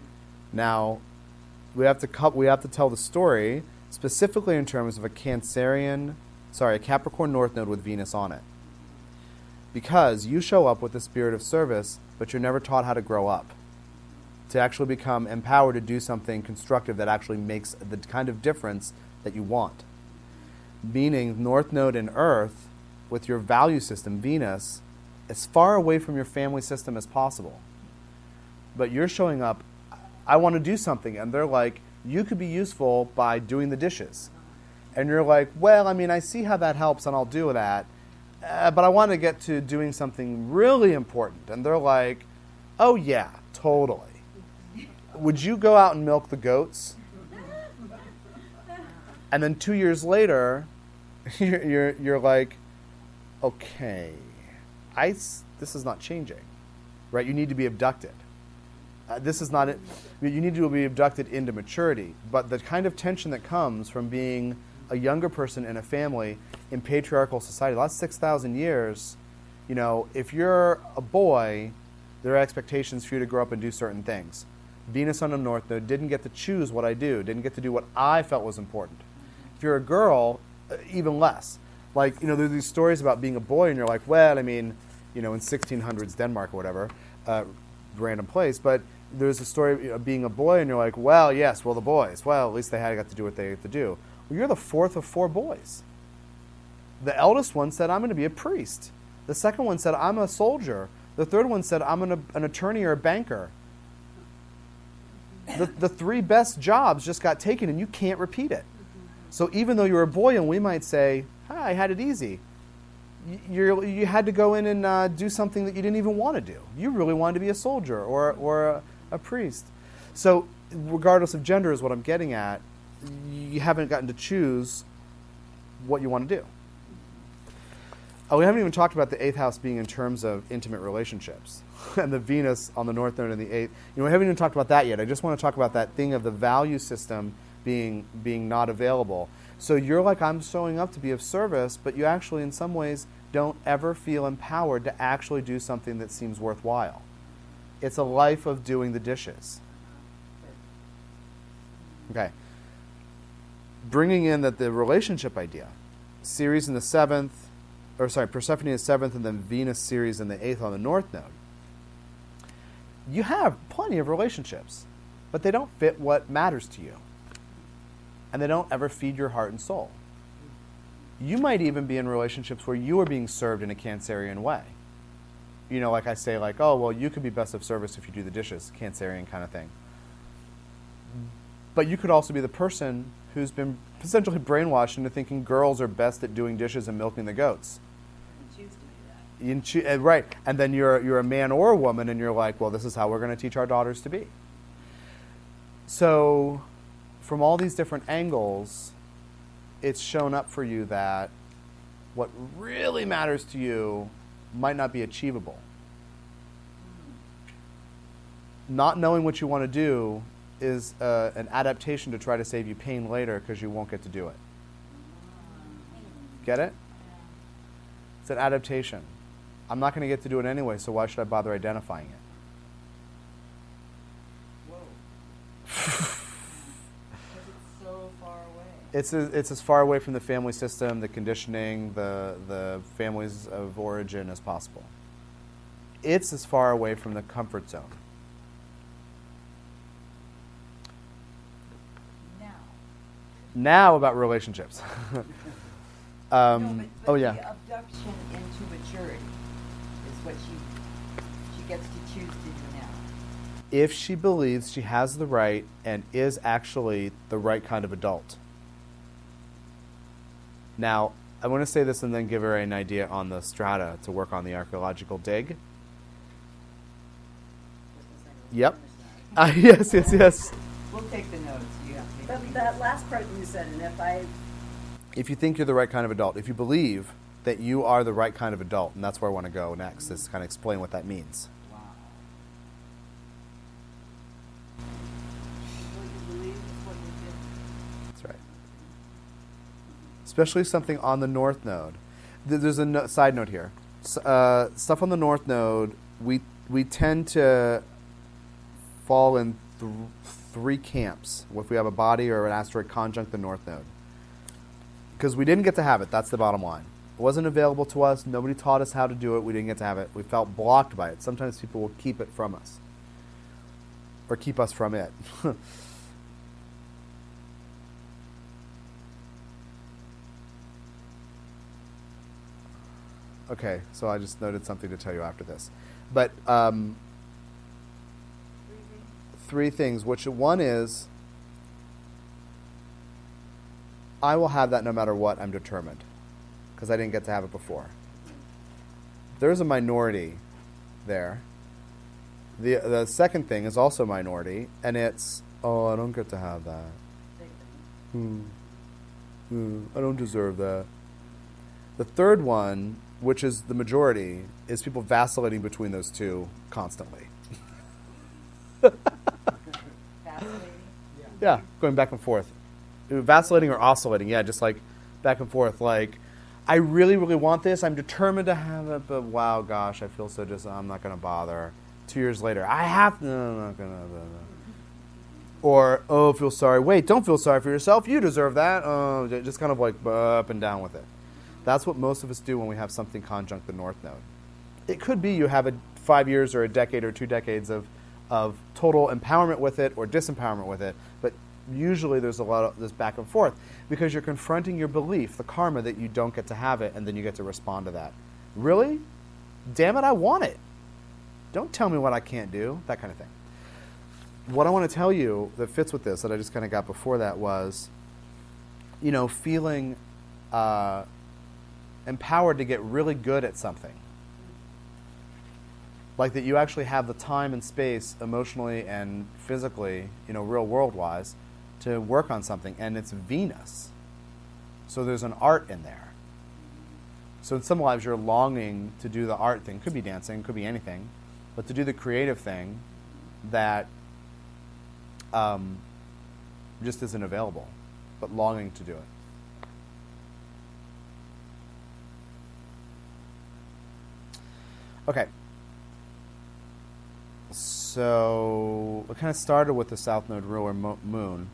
Now, we have to cut, we have to tell the story specifically in terms of a Cancerian, sorry, a Capricorn North Node with Venus on it. Because you show up with the spirit of service, but you're never taught how to grow up, to actually become empowered to do something constructive that actually makes the kind of difference that you want. Meaning, North Node in Earth, with your value system, Venus, as far away from your family system as possible. But you're showing up, I want to do something, and they're like, you could be useful by doing the dishes. And you're like, well, I mean, I see how that helps, and I'll do that, uh, but I want to get to doing something really important. And they're like, oh yeah, totally. Would you go out and milk the goats? And then two years later, you're, you're, you're like, okay, I, s- this is not changing, right? You need to be abducted. Uh, this is not it. You need to be abducted into maturity. But the kind of tension that comes from being a younger person in a family in patriarchal society, the last six thousand years, you know, if you're a boy, there are expectations for you to grow up and do certain things. Venus on the North Node didn't get to choose what I do, didn't get to do what I felt was important. If you're a girl, uh, even less. Like, you know, there's these stories about being a boy, and you're like, well, I mean, you know, in sixteen hundreds Denmark or whatever, uh, random place, but there's a story of being a boy, and you're like, well, yes, well, the boys. Well, at least they had got to do what they had to do. Well, you're the fourth of four boys. The eldest one said, I'm going to be a priest. The second one said, I'm a soldier. The third one said, I'm an, an attorney or a banker. The, the three best jobs just got taken, and you can't repeat it. So even though you're a boy, and we might say, hi, I had it easy, you, you're, you had to go in and uh, do something that you didn't even want to do. You really wanted to be a soldier or, or a, a priest. So regardless of gender is what I'm getting at, you haven't gotten to choose what you want to do. Oh, we haven't even talked about the eighth house being in terms of intimate relationships and the Venus on the north node in the eighth. You know, we haven't even talked about that yet. I just want to talk about that thing of the value system being being not available. So you're like, I'm showing up to be of service, but you actually, in some ways, don't ever feel empowered to actually do something that seems worthwhile. It's a life of doing the dishes. Okay. Bringing in that the relationship idea, Ceres in the seventh, or sorry, Persephone in the seventh, and then Venus, Ceres in the eighth on the north node. You have plenty of relationships, but they don't fit what matters to you. And they don't ever feed your heart and soul. You might even be in relationships where you are being served in a Cancerian way. You know, like I say, like, oh, well, you could be best of service if you do the dishes, Cancerian kind of thing. But you could also be the person who's been essentially brainwashed into thinking girls are best at doing dishes and milking the goats. You choose to do that. You choo- uh, right. And then you're, you're a man or a woman, and you're like, well, this is how we're going to teach our daughters to be. So from all these different angles, it's shown up for you that what really matters to you might not be achievable. Not knowing what you want to do is uh, an adaptation to try to save you pain later because you won't get to do it. Get it? It's an adaptation. I'm not going to get to do it anyway, so why should I bother identifying it? So far away. It's a, it's as far away from the family system, the conditioning, the the families of origin as possible. It's as far away from the comfort zone. Now. Now about relationships. um, no, but, but oh yeah. The abduction into maturity is what she she gets to choose to do now. If she believes she has the right and is actually the right kind of adult. Now, I want to say this and then give her an idea on the strata to work on the archaeological dig. Yep. Uh, yes, yes, yes. We'll take the notes. You have to But that last part you said, and if I, If you think you're the right kind of adult, if you believe that you are the right kind of adult, and that's where I want to go next, is kind of explain what that means. Wow. What you believe is what you do. That's right. Especially something on the north node. Th- There's a no- side note here. S- uh, stuff on the north node, we we tend to fall in th- three camps if we have a body or an asteroid conjunct the north node. Because we didn't get to have it. That's the bottom line. It wasn't available to us. Nobody taught us how to do it. We didn't get to have it. We felt blocked by it. Sometimes people will keep it from us. Or keep us from it. Okay, so I just noted something to tell you after this. But um, three things, which one is, I will have that no matter what, I'm determined. Because I didn't get to have it before. There's a minority there. The the second thing is also minority, and it's, oh, I don't get to have that. Hmm. Hmm. I don't deserve that. The third one, which is the majority, is people vacillating between those two constantly. Fascinating. Yeah, going back and forth. Vacillating or oscillating, yeah, just like back and forth. Like, I really, really want this. I'm determined to have it, but wow, gosh, I feel so just, I'm not going to bother. Two years later, I have to, no, I'm not going to. Or, oh, feel sorry. Wait, don't feel sorry for yourself. You deserve that. Oh, just kind of like up and down with it. That's what most of us do when we have something conjunct the north node. It could be you have a five years or a decade or two decades of, of total empowerment with it or disempowerment with it, but usually there's a lot of this back and forth because you're confronting your belief, the karma that you don't get to have it, and then you get to respond to that. Really? Damn it, I want it. Don't tell me what I can't do, that kind of thing. What I want to tell you that fits with this that I just kind of got before that was, you know, feeling uh, empowered to get really good at something. Like that you actually have the time and space emotionally and physically, you know, real world-wise, to work on something. And it's Venus. So there's an art in there. So in some lives, you're longing to do the art thing. Could be dancing, could be anything, but to do the creative thing that um, just isn't available, but longing to do it. Okay. So it kind of started with the South Node ruler mo- moon.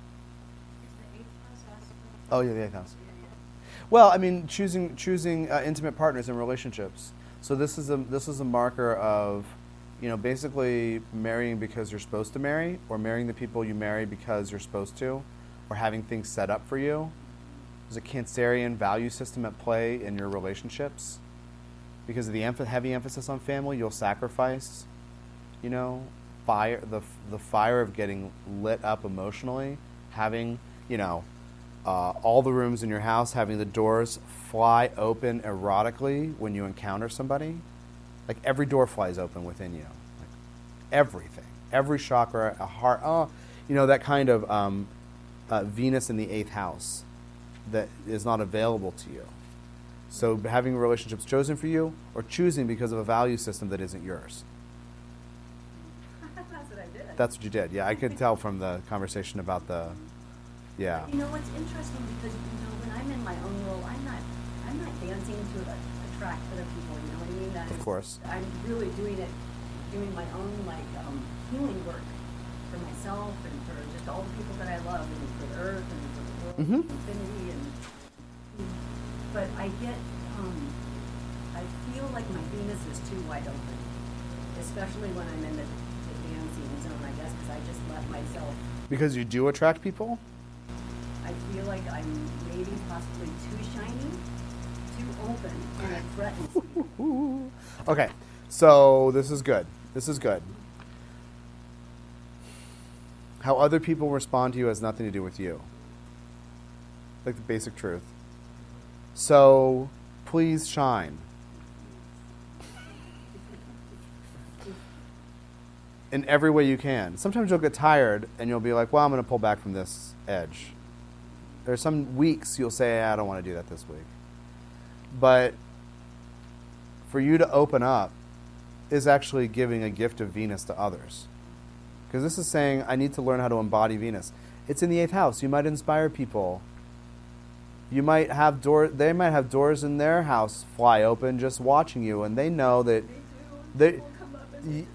Oh yeah, the eighth house. Well, I mean, choosing choosing uh, intimate partners in relationships. So this is a this is a marker of, you know, basically marrying because you're supposed to marry, or marrying the people you marry because you're supposed to, or having things set up for you. There's a Cancerian value system at play in your relationships. Because of the emph- heavy emphasis on family, you'll sacrifice, you know, fire the the fire of getting lit up emotionally, having, you know, uh, all the rooms in your house, having the doors fly open erotically when you encounter somebody. Like every door flies open within you. Like everything. Every chakra, a heart, oh, you know, that kind of um, uh, Venus in the eighth house that is not available to you. So having relationships chosen for you, or choosing because of a value system that isn't yours. That's what I did. That's what you did. Yeah, I could tell from the conversation about the, yeah. You know what's interesting, because you know when I'm in my own role, I'm not I'm not dancing to a, attract other people. You know what I mean? That Of is- course. I'm really doing it, doing my own like um, healing work for myself and for just all the people that I love, and for the earth and for the world, Mhm. and infinity, and but I get um, I feel like my Venus is too wide open, especially when I'm in the, the dancing zone. I guess because I just let myself. Because you do attract people? I feel like I'm maybe possibly too shiny, too open, and it threatens me. Okay, so this is good. This is good. How other people respond to you has nothing to do with you. Like the basic truth. So, please shine. In every way you can. Sometimes you'll get tired and you'll be like, well, I'm going to pull back from this edge. There are some weeks you'll say, I don't want to do that this week. But for you to open up is actually giving a gift of Venus to others. Because this is saying, I need to learn how to embody Venus. It's in the eighth house. You might inspire people. You might have door. They might have doors in their house fly open just watching you, and they know that they. y-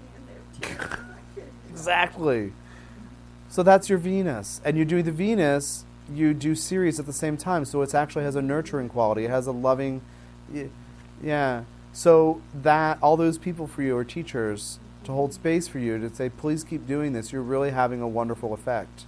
Exactly. So that's your Venus, and you do the Venus. You do Ceres at the same time, so it actually has a nurturing quality. It has a loving, y- yeah. So that all those people for you are teachers to hold space for you to say, please keep doing this. You're really having a wonderful effect.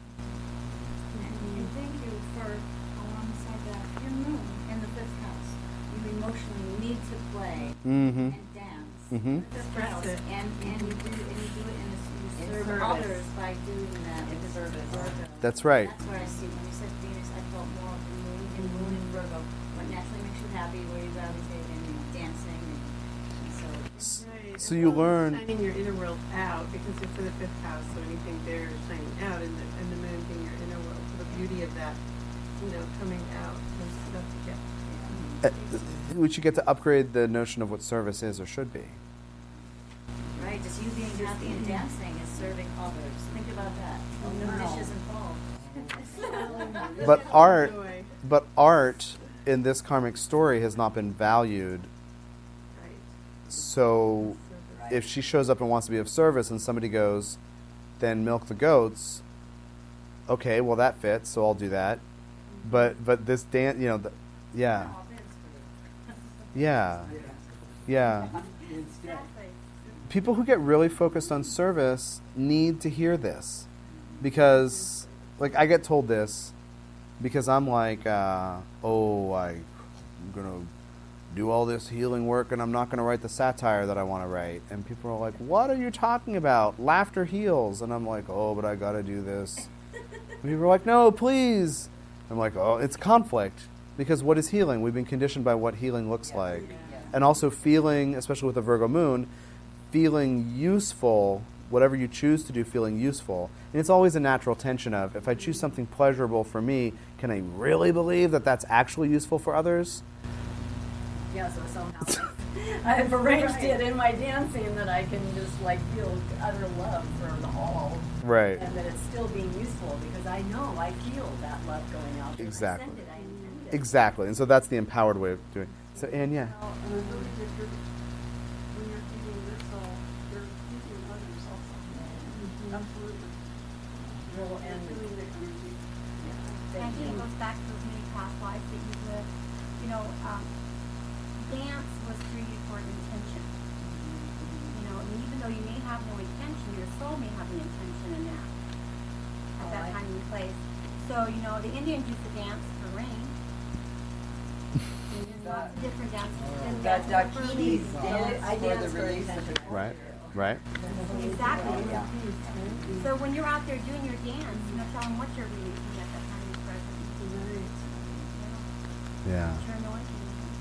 And thank you for, alongside that, your moon in the fifth house. You emotionally need to play Mm-hmm. And dance. Mm-hmm. Express it. And, and you do, and you do it in this, you In serve service. others by doing that. In with service. Virgo. That's right. That's where I see, when you said Venus, I felt more of the moon and moon in Virgo. What naturally makes you happy, where you gravitate, and you know, dancing, and, and so. Right. So you Well, learn- shining your inner world out, because it's in the fifth house, so anything there is shining out, and the, and the moon being your inner world. So the beauty of that, you know, coming out is that's a gift. Uh, we should get to upgrade the notion of what service is or should be. Right, just you being happy and dancing is serving others. Think about that. Oh, no Wow. dishes involved. But art, Joy. but art in this karmic story has not been valued. Right. So if she shows up and wants to be of service and somebody goes, then milk the goats, okay, well that fits, so I'll do that. But but this dance, you know, the, yeah, All bids for yeah, yeah. Instead. People who get really focused on service need to hear this, because like I get told this because I'm like, uh, oh, I, I'm gonna do all this healing work and I'm not gonna write the satire that I want to write. And people are like, what are you talking about? Laughter heals. And I'm like, oh, but I gotta do this. And people are like, no, please. I'm like, oh, it's conflict, because what is healing? We've been conditioned by what healing looks like, and also feeling, especially with the Virgo moon, feeling useful, whatever you choose to do, feeling useful. And it's always a natural tension of, if I choose something pleasurable for me, can I really believe that that's actually useful for others? Yeah, so somehow I've arranged it in my dancing that I can just like feel utter love for the all. Right. And that it's still being useful because I know I feel that love going out. Exactly. I send it, I intend it. Exactly. And so that's the empowered way of doing it. So, Anne, yeah. Well, and I believe that you're, when you're feeding this soul, you're feeding others also. Absolutely. Well, and Feeling the energy. I think it goes back to those many past lives that you've lived. You know, um, dance was created for an intention. You know, and even though you may have no intention, your soul may have an intention in that at that Right. time and place. So, you know, the Indians used to dance for rain. And there's lots of different dances. There's That dances for Dakinis release. dance I for dance the for release of intention. the Right. Right. Exactly. So when you're out there doing your dance, you know, tell them what you're releasing at that time and present. Yeah. Sure anointing.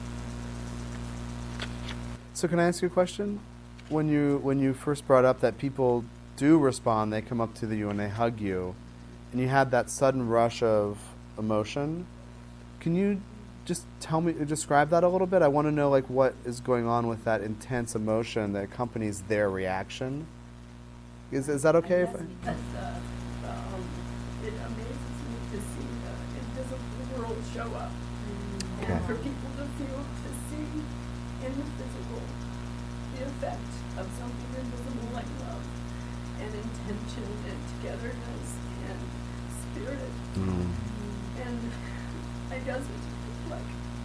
So can I ask you a question? When you when you first brought up that people do respond, they come up to you and they hug you, and you had that sudden rush of emotion, can you just tell me, describe that a little bit? I want to know like what is going on with that intense emotion that accompanies their reaction. Is is that okay? If I, Because uh, um, it amazes me to see the invisible world show up, Okay. and for people to feel, to see in the physical the effect of something invisible like love and intention and togetherness and spirit, Mm. and I guess it's like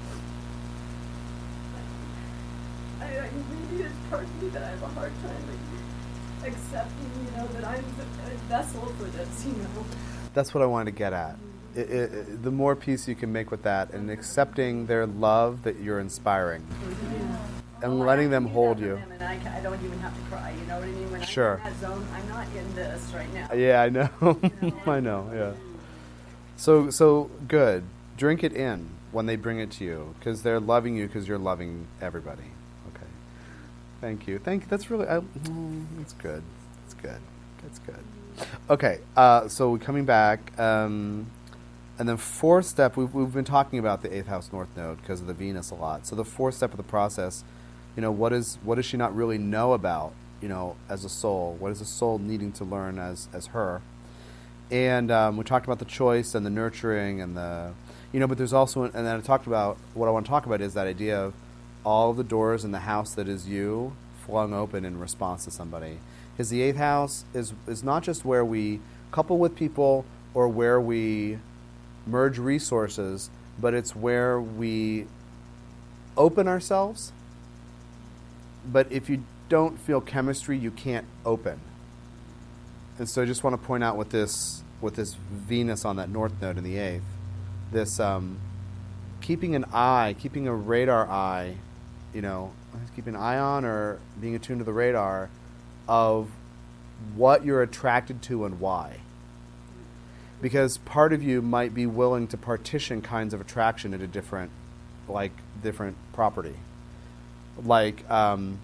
I, I maybe it's part of me that I have a hard time like, accepting, you know, that I'm the, a vessel for this, you know. That's what I wanted to get at. It, it, it, the more peace you can make with that, and accepting their love that you're inspiring, and Well, letting I them do that hold for you. them, and I, ca- I don't even have to cry. You know what I mean? When Sure. I'm in that zone, I'm not in this right now. Yeah, I know. I know. Yeah. So so good. Drink it in when they bring it to you, because they're loving you, because you're loving everybody. Okay. Thank you. Thank you. That's really. I, mm, that's good. That's good. That's good. Okay. Uh, so coming back, um, and then fourth step. We've we've been talking about the eighth house north node because of the Venus a lot. So the fourth step of the process, you know, what is what does she not really know about, you know, as a soul? What is a soul needing to learn as as her? And um, we talked about the choice and the nurturing and the, you know, but there's also, and then I talked about, what I want to talk about is that idea of all the doors in the house that is you flung open in response to somebody. Because the eighth house is, is not just where we couple with people or where we merge resources, but it's where we open ourselves. But if you don't feel chemistry, you can't open. And so I just want to point out with this with this Venus on that north node in the eighth, this um, keeping an eye, keeping a radar eye, you know, keeping an eye on or being attuned to the radar of what you're attracted to and why. Because part of you might be willing to partition kinds of attraction into different, like, different property. Like, um,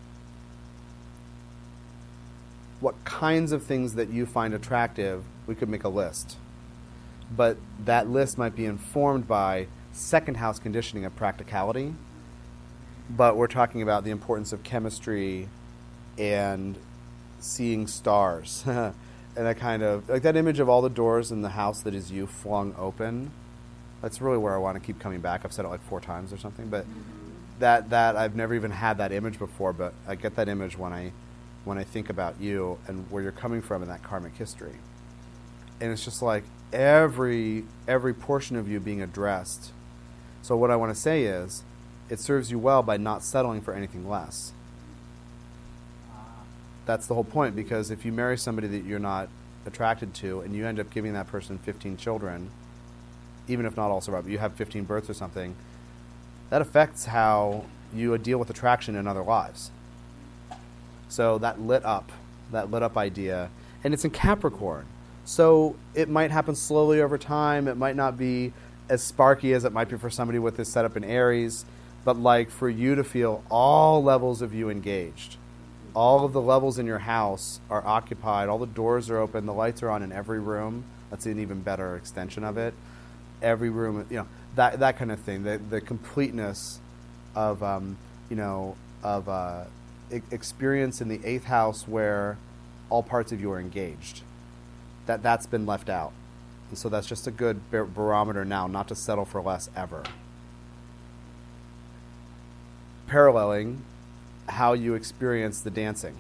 what kinds of things that you find attractive, we could make a list. But that list might be informed by second house conditioning of practicality. But we're talking about the importance of chemistry and seeing stars. And that kind of, like that image of all the doors in the house that is you flung open. That's really where I want to keep coming back. I've said it like four times or something. But that, that I've never even had that image before, but I get that image when I when I think about you and where you're coming from in that karmic history. And it's just like every every portion of you being addressed. So what I want to say is, it serves you well by not settling for anything less. That's the whole point, because if you marry somebody that you're not attracted to and you end up giving that person fifteen children, even if not all survive, but you have fifteen births or something, that affects how you deal with attraction in other lives. So that lit up, that lit up idea, and it's in Capricorn. So it might happen slowly over time. It might not be as sparky as it might be for somebody with this setup in Aries, but like for you to feel all levels of you engaged. All of the levels in your house are occupied. All the doors are open. The lights are on in every room. That's an even better extension of it. Every room, you know, that that kind of thing. The the completeness of um, you know, of uh, e- experience in the eighth house where all parts of you are engaged. That that's been left out, and so that's just a good bar- barometer now, not to settle for less ever. Paralleling how you experience the dancing.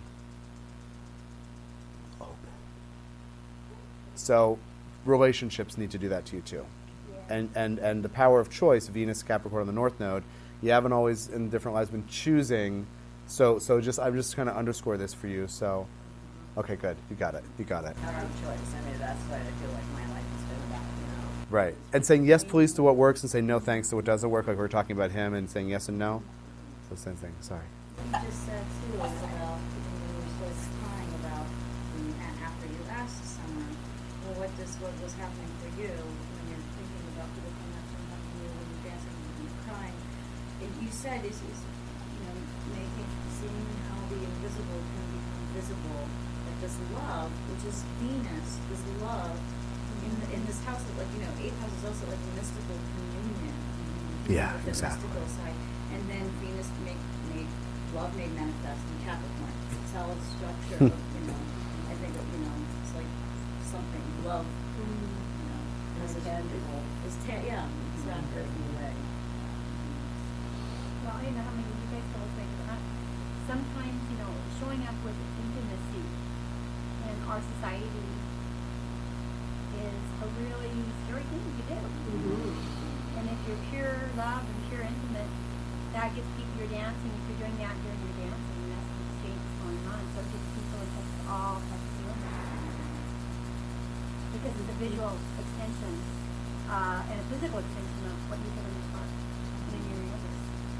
So relationships need to do that to you too. And, and and the power of choice, Venus, Capricorn on the North Node, you haven't always in different lives been choosing. So so just I'm just trying to underscore this for you. So, okay, good. You got it. You got it. Our own choice. I mean, that's what I feel like my life has been about, you know. Right. And saying yes, please to what works and say no thanks to what doesn't work, like we were talking about him, and saying yes and no. So same thing. Sorry. You just said too about when you were sort of crying about when you, a- after you asked someone, well, what does what was happening for you when you're thinking about people coming up and helping you when you're dancing and you're crying? And you said is is you know making seeing how the invisible can become visible. Like this love, which is Venus, this love in the, in this house of like you know eighth house is also like mystical communion. Yeah, with the exactly. mystical side. And then Venus make, made love made manifest in Capricorn. It's a solid structure of, you know, I think of, you know, it's like something, love, you know, It's has a tangible. It's ta- yeah, exactly. Way. Well, I don't know how many of you guys know things, but I- sometimes, you know, showing up with intimacy in our society is a really scary thing to do. And if you're pure love and pure intimate, that gets people you're dancing. If you're doing that during your dancing, that's the state that's going on. So it gets people in touch with all types of feelings. Because it's a visual extension uh, and a physical extension of what you feel in your heart and in your universe.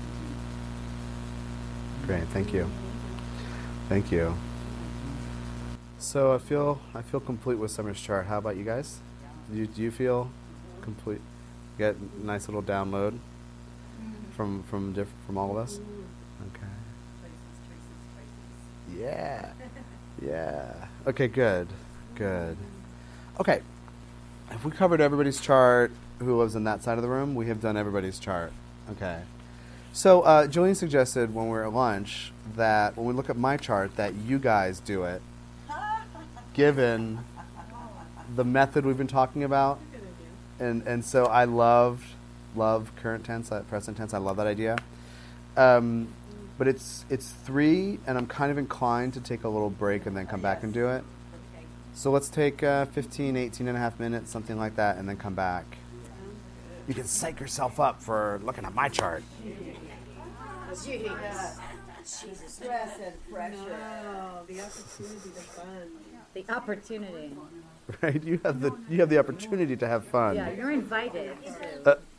Great. Thank you. Thank you. So I feel I feel complete with Summer's chart. How about you guys? Do you, do you feel complete? Get a nice little download from from diff- from all of us. Okay. Yeah. Yeah. Okay. Good. Good. Okay. If we covered everybody's chart who lives in that side of the room, we have done everybody's chart. Okay. So uh, Jillian suggested when we were at lunch that when we look at my chart that you guys do it, given the method we've been talking about. And and so I love love current tense, uh, present tense. I love that idea. Um, but it's it's three, and I'm kind of inclined to take a little break and then come back and do it. So let's take uh, fifteen, eighteen and a half minutes, something like that, and then come back. You can psych yourself up for looking at my chart. Stress and pressure. No, the opportunity to fun. The opportunity. Right? You have the you have the opportunity to have fun. Yeah, you're invited. Uh,